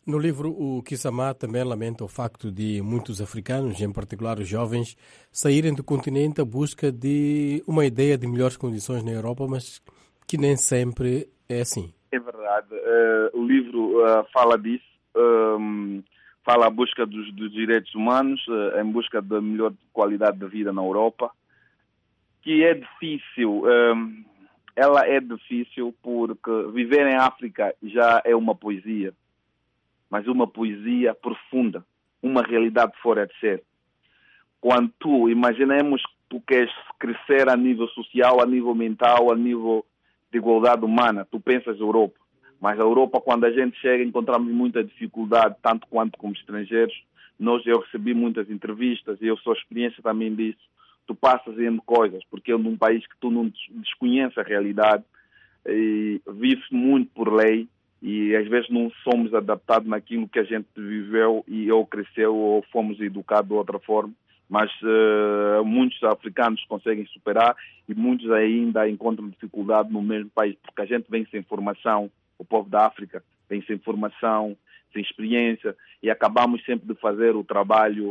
No livro, o Kissamá também lamenta o facto de muitos africanos, em particular os jovens, saírem do continente à busca de uma ideia de melhores condições na Europa, mas que nem sempre é assim. É verdade. Uh, o livro uh, fala disso, um, fala a busca dos, dos direitos humanos, uh, em busca da melhor qualidade de vida na Europa, que é difícil. Um, ela é difícil porque viver em África já é uma poesia, mas uma poesia profunda, uma realidade fora de ser. Quando tu, imaginemos que tu queres crescer a nível social, a nível mental, a nível de igualdade humana, tu pensas Europa. Mas a Europa, quando a gente chega, encontramos muita dificuldade, tanto quanto como estrangeiros. Nós, eu recebi muitas entrevistas e eu sou experiência também disso. Tu passas vendo coisas, porque é num país que tu não desconheces a realidade e vives muito por lei, e às vezes não somos adaptados naquilo que a gente viveu e ou cresceu ou fomos educados de outra forma, mas uh, muitos africanos conseguem superar e muitos ainda encontram dificuldade no mesmo país, porque a gente vem sem formação, o povo da África vem sem formação, sem experiência, e acabamos sempre de fazer o trabalho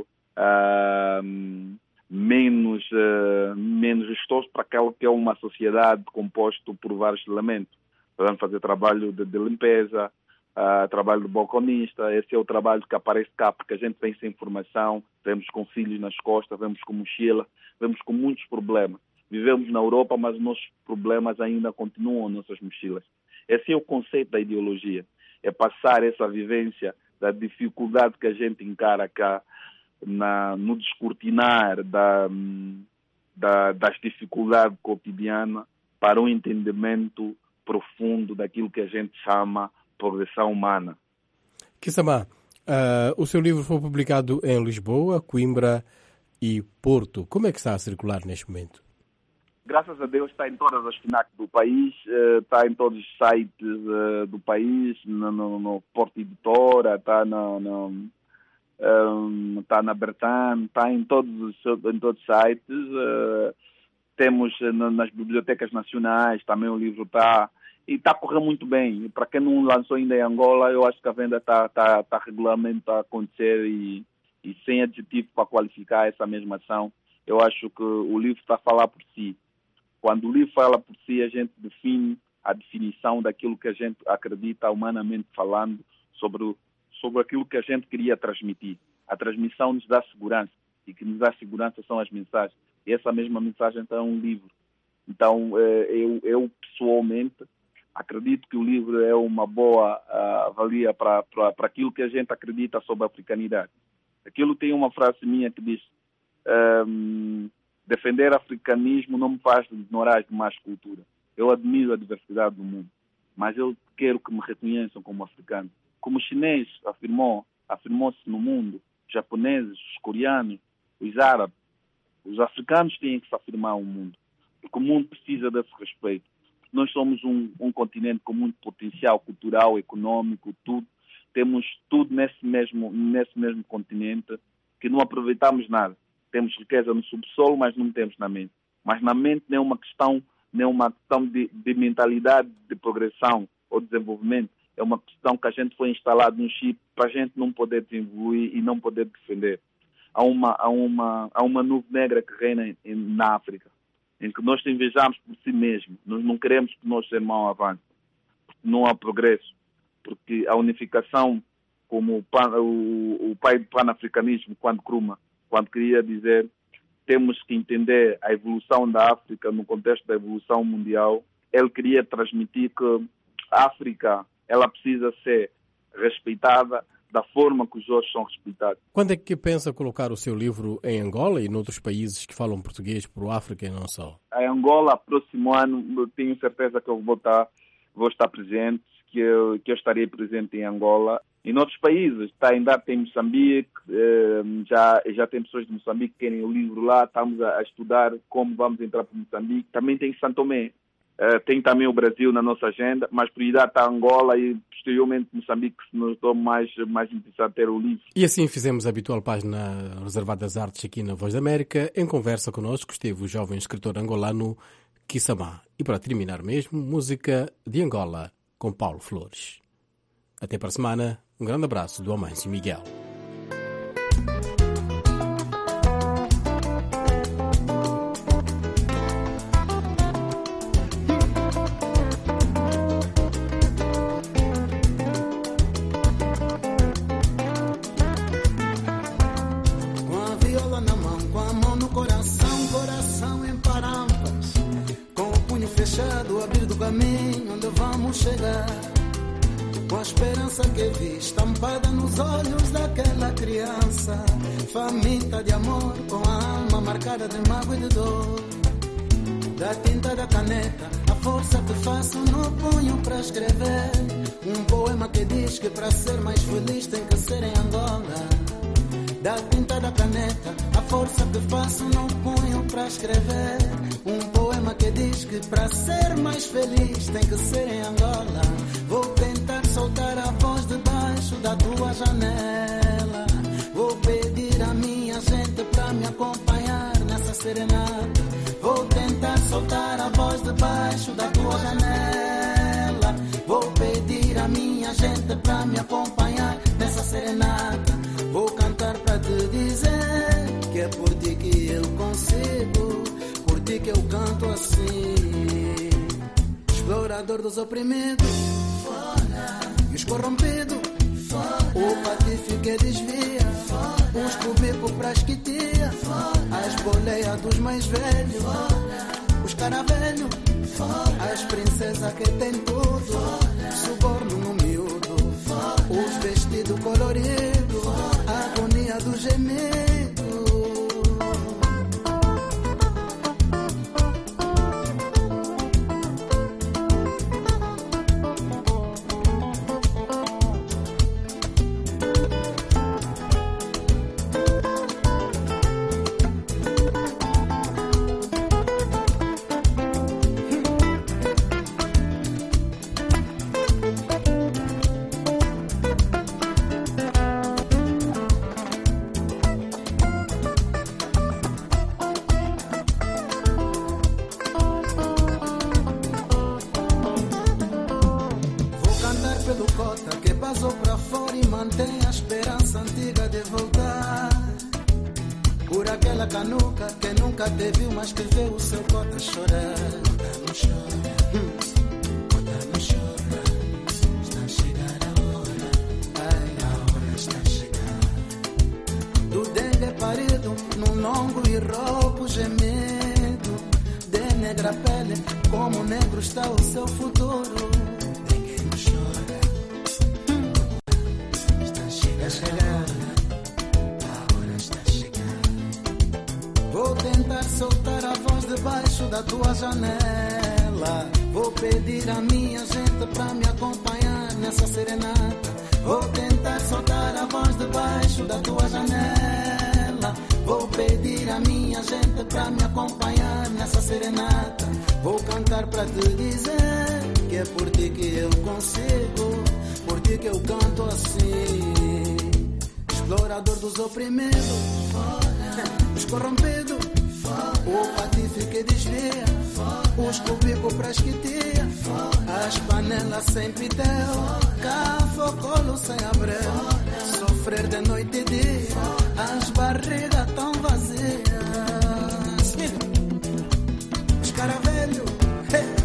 uh, menos, uh, menos vistoso para aquela que é uma sociedade composta por vários elementos. Podemos fazer trabalho de, de limpeza, uh, trabalho de balconista. Esse é o trabalho que aparece cá, porque a gente vem sem formação, vemos com filhos nas costas, vemos com mochila, vemos com muitos problemas. Vivemos na Europa, mas os nossos problemas ainda continuam nas nossas mochilas. Esse é o conceito da ideologia. É passar essa vivência da dificuldade que a gente encara cá na, no descortinar da, da, das dificuldades cotidianas para um entendimento profundo daquilo que a gente chama progressão humana. Kissamá, uh, o seu livro foi publicado em Lisboa, Coimbra e Porto. Como é que está a circular neste momento? Graças a Deus está em todas as FNAC do país, uh, está em todos os sites uh, do país, no, no, no Porto Editora, está no, no, um, está na Bertan, está em todos os, em todos os sites. Uh, temos uh, nas bibliotecas nacionais, também o livro está. E está a correr muito bem. Para quem não lançou ainda em Angola, eu acho que a venda está tá, tá regularmente a acontecer e, e sem adjetivo para qualificar essa mesma ação. Eu acho que o livro está a falar por si. Quando o livro fala por si, a gente define a definição daquilo que a gente acredita, humanamente falando, sobre, sobre aquilo que a gente queria transmitir. A transmissão nos dá segurança, e que nos dá segurança são as mensagens. E essa mesma mensagem está em um livro. Então, eu, eu pessoalmente, acredito que o livro é uma boa uh, valia para aquilo que a gente acredita sobre a africanidade. Aquilo tem uma frase minha que diz: um, defender africanismo não me faz ignorar as demais culturas. Eu admiro a diversidade do mundo, mas eu quero que me reconheçam como africano. Como o chinês afirmou, afirmou-se no mundo, os japoneses, os coreanos, os árabes, os africanos têm que se afirmar no mundo, porque o mundo precisa desse respeito. Nós somos um, um continente com muito potencial cultural, econômico, tudo. Temos tudo nesse mesmo, nesse mesmo continente que não aproveitamos nada. Temos riqueza no subsolo, mas não temos na mente. Mas na mente não é uma questão, não é uma questão de, de mentalidade de progressão ou desenvolvimento. É uma questão que a gente foi instalado num chip para a gente não poder desenvolver e não poder defender. Há uma, há uma, há uma nuvem negra que reina em, na África, em que nós invejamos por si mesmos. Nós não queremos que nossos irmãos avancem, porque não há progresso, porque a unificação, como o, pan, o, o pai do panafricanismo, quando Nkrumah, quando queria dizer, temos que entender a evolução da África no contexto da evolução mundial, ele queria transmitir que a África, ela precisa ser respeitada da forma que os outros são respeitados. Quando é que pensa colocar o seu livro em Angola e noutros países que falam português por África e não só? Em Angola, próximo ano, eu tenho certeza que eu vou estar, vou estar presente, que eu, que eu estarei presente em Angola. Em outros países, está ainda tem Moçambique, já, já tem pessoas de Moçambique que querem o livro lá, estamos a, a estudar como vamos entrar para Moçambique. Também tem São Tomé. Uh, tem também o Brasil na nossa agenda, mas prioridade está Angola e posteriormente Moçambique, que se nos dá mais, mais interessante ter o livro. E assim fizemos a habitual página reservada às artes aqui na Voz da América. Em conversa connosco esteve o jovem escritor angolano Kissamá. E para terminar mesmo, música de Angola com Paulo Flores. Até para a semana. Um grande abraço do Amâncio Miguel. Estampada nos olhos daquela criança, faminta de amor, com a alma marcada de mágoa e de dor. Da tinta da caneta, a força que faço no punho para escrever um poema que diz que para ser mais feliz tem que ser em Angola. Da tinta da caneta, a força que faço no punho para escrever um poema que diz que para ser mais feliz tem que ser em Angola. Vou tentar soltar a voz debaixo da tua janela. Vou pedir à minha gente para me acompanhar nessa serenata. Vou tentar soltar a voz debaixo da tua janela. Vou pedir à minha gente para me acompanhar nessa serenata. Vou cantar para te dizer que é por ti que eu consigo, por ti que eu canto assim. Explorador dos oprimidos e os corrompidos, o patife que desvia, os cubicos pras que tia, as boleias dos mais velhos, os caravelhos, as princesas que tem tudo, suborno no miúdo, os vestidos coloridos, a agonia do gemido. Canuca que nunca te viu, mas que vê o seu cota chorar. Cota não chora, hum. Cota não chora. Está a chegar a hora, ai, a hora está a chegar. Do dengue parido, no longo e roubo gemido. De negra pele, como negro está o seu futuro. Dengue não chora, hum. Está a chegar. Vou tentar soltar a voz debaixo da tua janela. Vou pedir à minha gente para me acompanhar nessa serenata. Vou tentar soltar a voz debaixo da tua janela. Vou pedir à minha gente para me acompanhar nessa serenata. Vou cantar para te dizer que é por ti que eu consigo, por ti que eu canto assim. Explorador dos oprimidos, os corrompidos, o patife que desvia, os cubicos pras que tia, as panelas sem pitel, cafocolo sem abreu, sofrer de noite e dia, as barrigas tão vazias, os caravelhos, hey.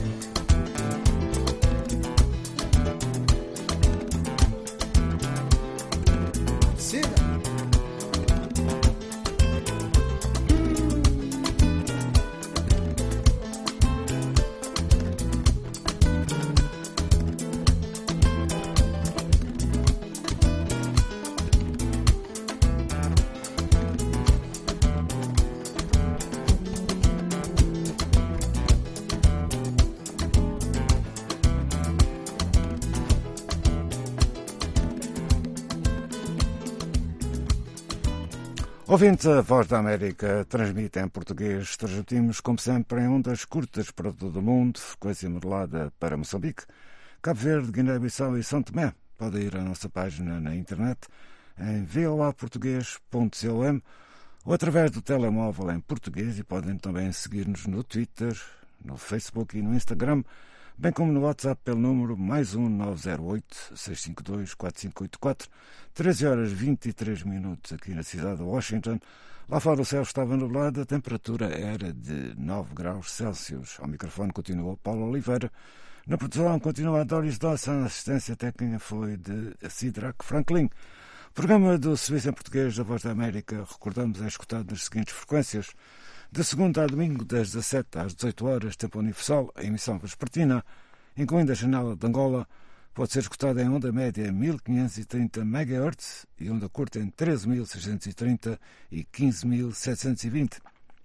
Ouvintes, a Voz da América transmite em português. Transmitimos, como sempre, em ondas curtas para todo o mundo, frequência modulada para Moçambique, Cabo Verde, Guiné-Bissau e São Tomé. Pode ir à nossa página na internet em voa português ponto com ou através do telemóvel em português, e podem também seguir-nos no Twitter, no Facebook e no Instagram bem como no WhatsApp pelo número mais um nove zero oito, seis cinco dois, quatro cinco oito quatro, treze horas e vinte e três minutos aqui na cidade de Washington. Lá fora o céu estava nublado, a temperatura era de nove graus Celsius. Ao microfone continuou Paulo Oliveira. Na produção continua Doris Dawson, a assistência técnica foi de Sidraque Franklin. O programa do Serviço em Português da Voz da América, recordamos, é escutado nas seguintes frequências: de segunda a domingo, das dezassete às dezoito horas, tempo universal, a emissão vespertina, incluindo a janela de Angola, pode ser escutada em onda média mil quinhentos e trinta megahertz e onda curta em treze mil seiscentos e trinta e quinze mil setecentos e vinte.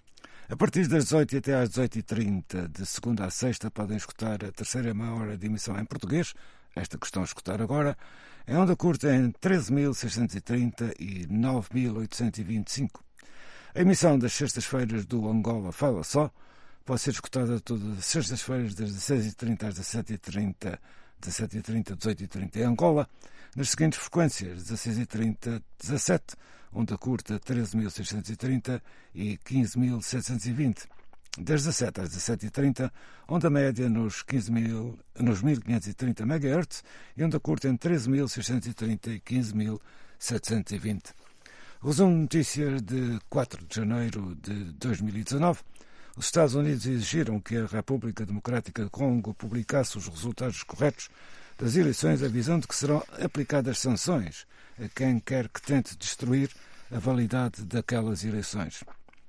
A partir das dezoito e até às dezoito e trinta, de segunda a sexta, podem escutar a terceira meia hora de emissão em português, esta que estão a escutar agora, em onda curta em treze mil seiscentos e trinta e nove mil oitocentos e vinte e cinco. A emissão das sextas-feiras do Angola Fala Só pode ser escutada todas as sextas-feiras das dezesseis e trinta às dezassete e trinta, dezassete e trinta, dezoito e trinta em Angola, nas seguintes frequências: dezasseis e trinta, dezassete, onda curta treze mil seiscentos e trinta e quinze mil setecentos e vinte. Das dezassete às dezassete e trinta, onda média nos, quinze mil, nos mil quinhentos e trinta megahertz e onda curta em treze mil seiscentos e trinta e quinze mil setecentos e vinte. Resumo de notícias de quatro de janeiro de dois mil e dezanove. Os Estados Unidos exigiram que a República Democrática do Congo publicasse os resultados corretos das eleições, avisando que serão aplicadas sanções a quem quer que tente destruir a validade daquelas eleições.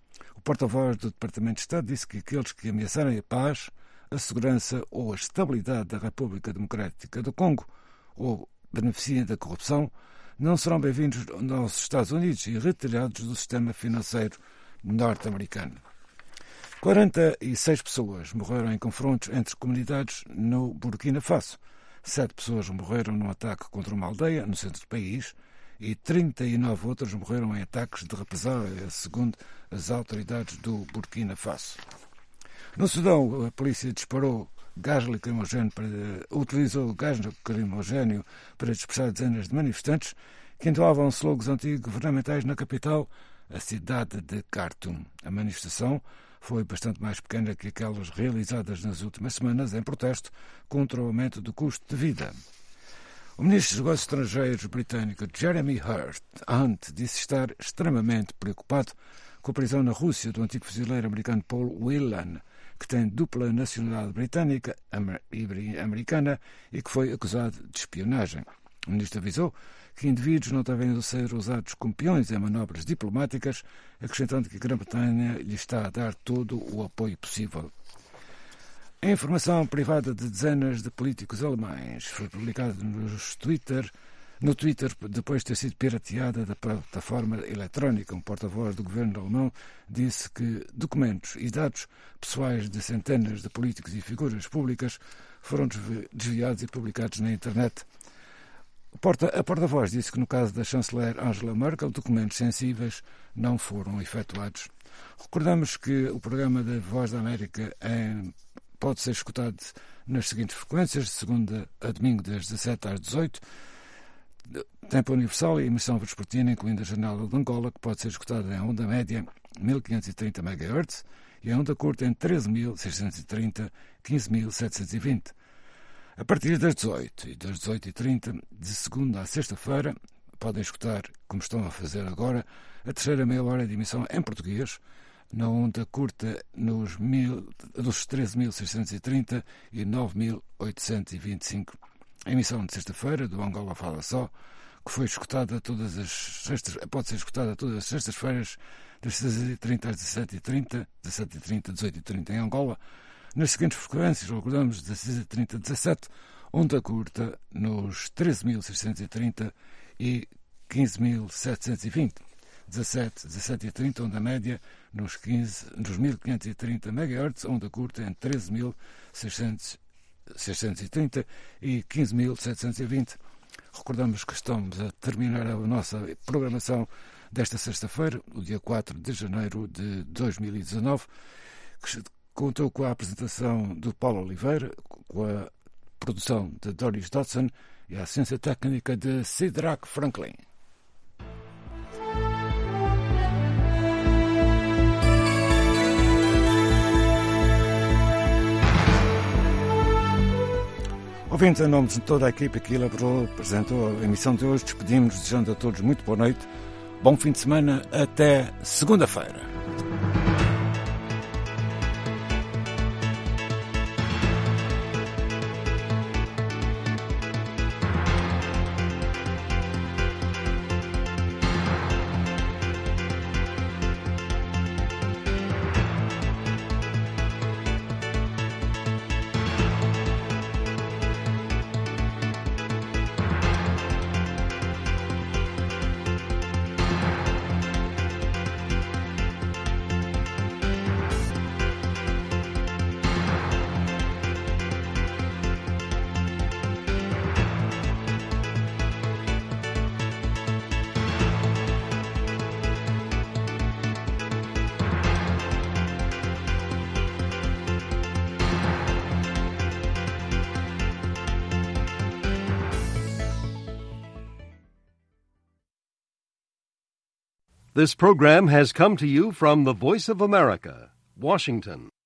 O porta-voz do Departamento de Estado disse que aqueles que ameaçarem a paz, a segurança ou a estabilidade da República Democrática do Congo ou beneficiem da corrupção não serão bem-vindos aos Estados Unidos e retirados do sistema financeiro norte-americano. quarenta e seis pessoas morreram em confrontos entre comunidades no Burkina Faso. Sete pessoas morreram num ataque contra uma aldeia no centro do país e trinta e nove outras morreram em ataques de represália, segundo as autoridades do Burkina Faso. No Sudão, a polícia disparou gás lacrimogéneo para, utilizou gás lacrimogéneo para dispersar dezenas de manifestantes que entoavam slogans anti-governamentais na capital, a cidade de Khartoum. A manifestação foi bastante mais pequena que aquelas realizadas nas últimas semanas em protesto contra o aumento do custo de vida. O ministro dos Negócios Estrangeiros britânico Jeremy Hunt disse estar extremamente preocupado com a prisão na Rússia do antigo fuzileiro americano Paul Whelan, que tem dupla nacionalidade britânica e americana e que foi acusado de espionagem. O ministro avisou que indivíduos não devem ser usados como peões em manobras diplomáticas, acrescentando que a Grã-Bretanha lhe está a dar todo o apoio possível. A informação privada de dezenas de políticos alemães foi publicada nos Twitter, no Twitter depois de ter sido pirateada da plataforma eletrónica. Um porta-voz do governo alemão disse que documentos e dados pessoais de centenas de políticos e figuras públicas foram desviados e publicados na internet. A porta-voz disse que no caso da chanceler Angela Merkel, documentos sensíveis não foram efetuados. Recordamos que o programa da Voz da América em, pode ser escutado nas seguintes frequências: de segunda a domingo, das dezassete às dezoito, tempo universal e emissão vespertina, incluindo a janela de Angola, que pode ser escutada em onda média mil quinhentos e trinta megahertz e a onda curta em treze mil seiscentos e trinta e quinze mil setecentos e vinte. A partir das dezoito e das dezoito e trinta, de segunda a sexta-feira, podem escutar, como estão a fazer agora, a terceira meia hora de emissão em português, na onda curta nos, mil, nos treze mil seiscentos e trinta e nove mil oitocentos e vinte e cinco. A emissão de sexta-feira do Angola Fala Só, que foi escutada todas as sextas, pode ser escutada todas as sextas-feiras, das dezesseis e trinta às dezessete e trinta, dezessete e trinta, dezoito e trinta em Angola, nas seguintes frequências, recordamos, dezesseis e trinta, dezassete, onda curta nos treze mil seiscentos e trinta e quinze mil setecentos e vinte, dezassete, dezassete e trinta, onda média nos, quinze, nos mil quinhentos e trinta megahertz, onda curta em treze mil seiscentos e trinta e quinze mil setecentos e vinte. Recordamos que estamos a terminar a nossa programação desta sexta-feira, o dia quatro de janeiro de dois mil e dezanove, que contou com a apresentação do Paulo Oliveira, com a produção de Doris Dodson e a assistência técnica de Sidraque Franklin. Ouvintes, em nome de toda a equipe que elaborou, apresentou a emissão de hoje, despedimos, desejando a todos muito boa noite, bom fim de semana, até segunda-feira. This program has come to you from the Voice of America, Washington.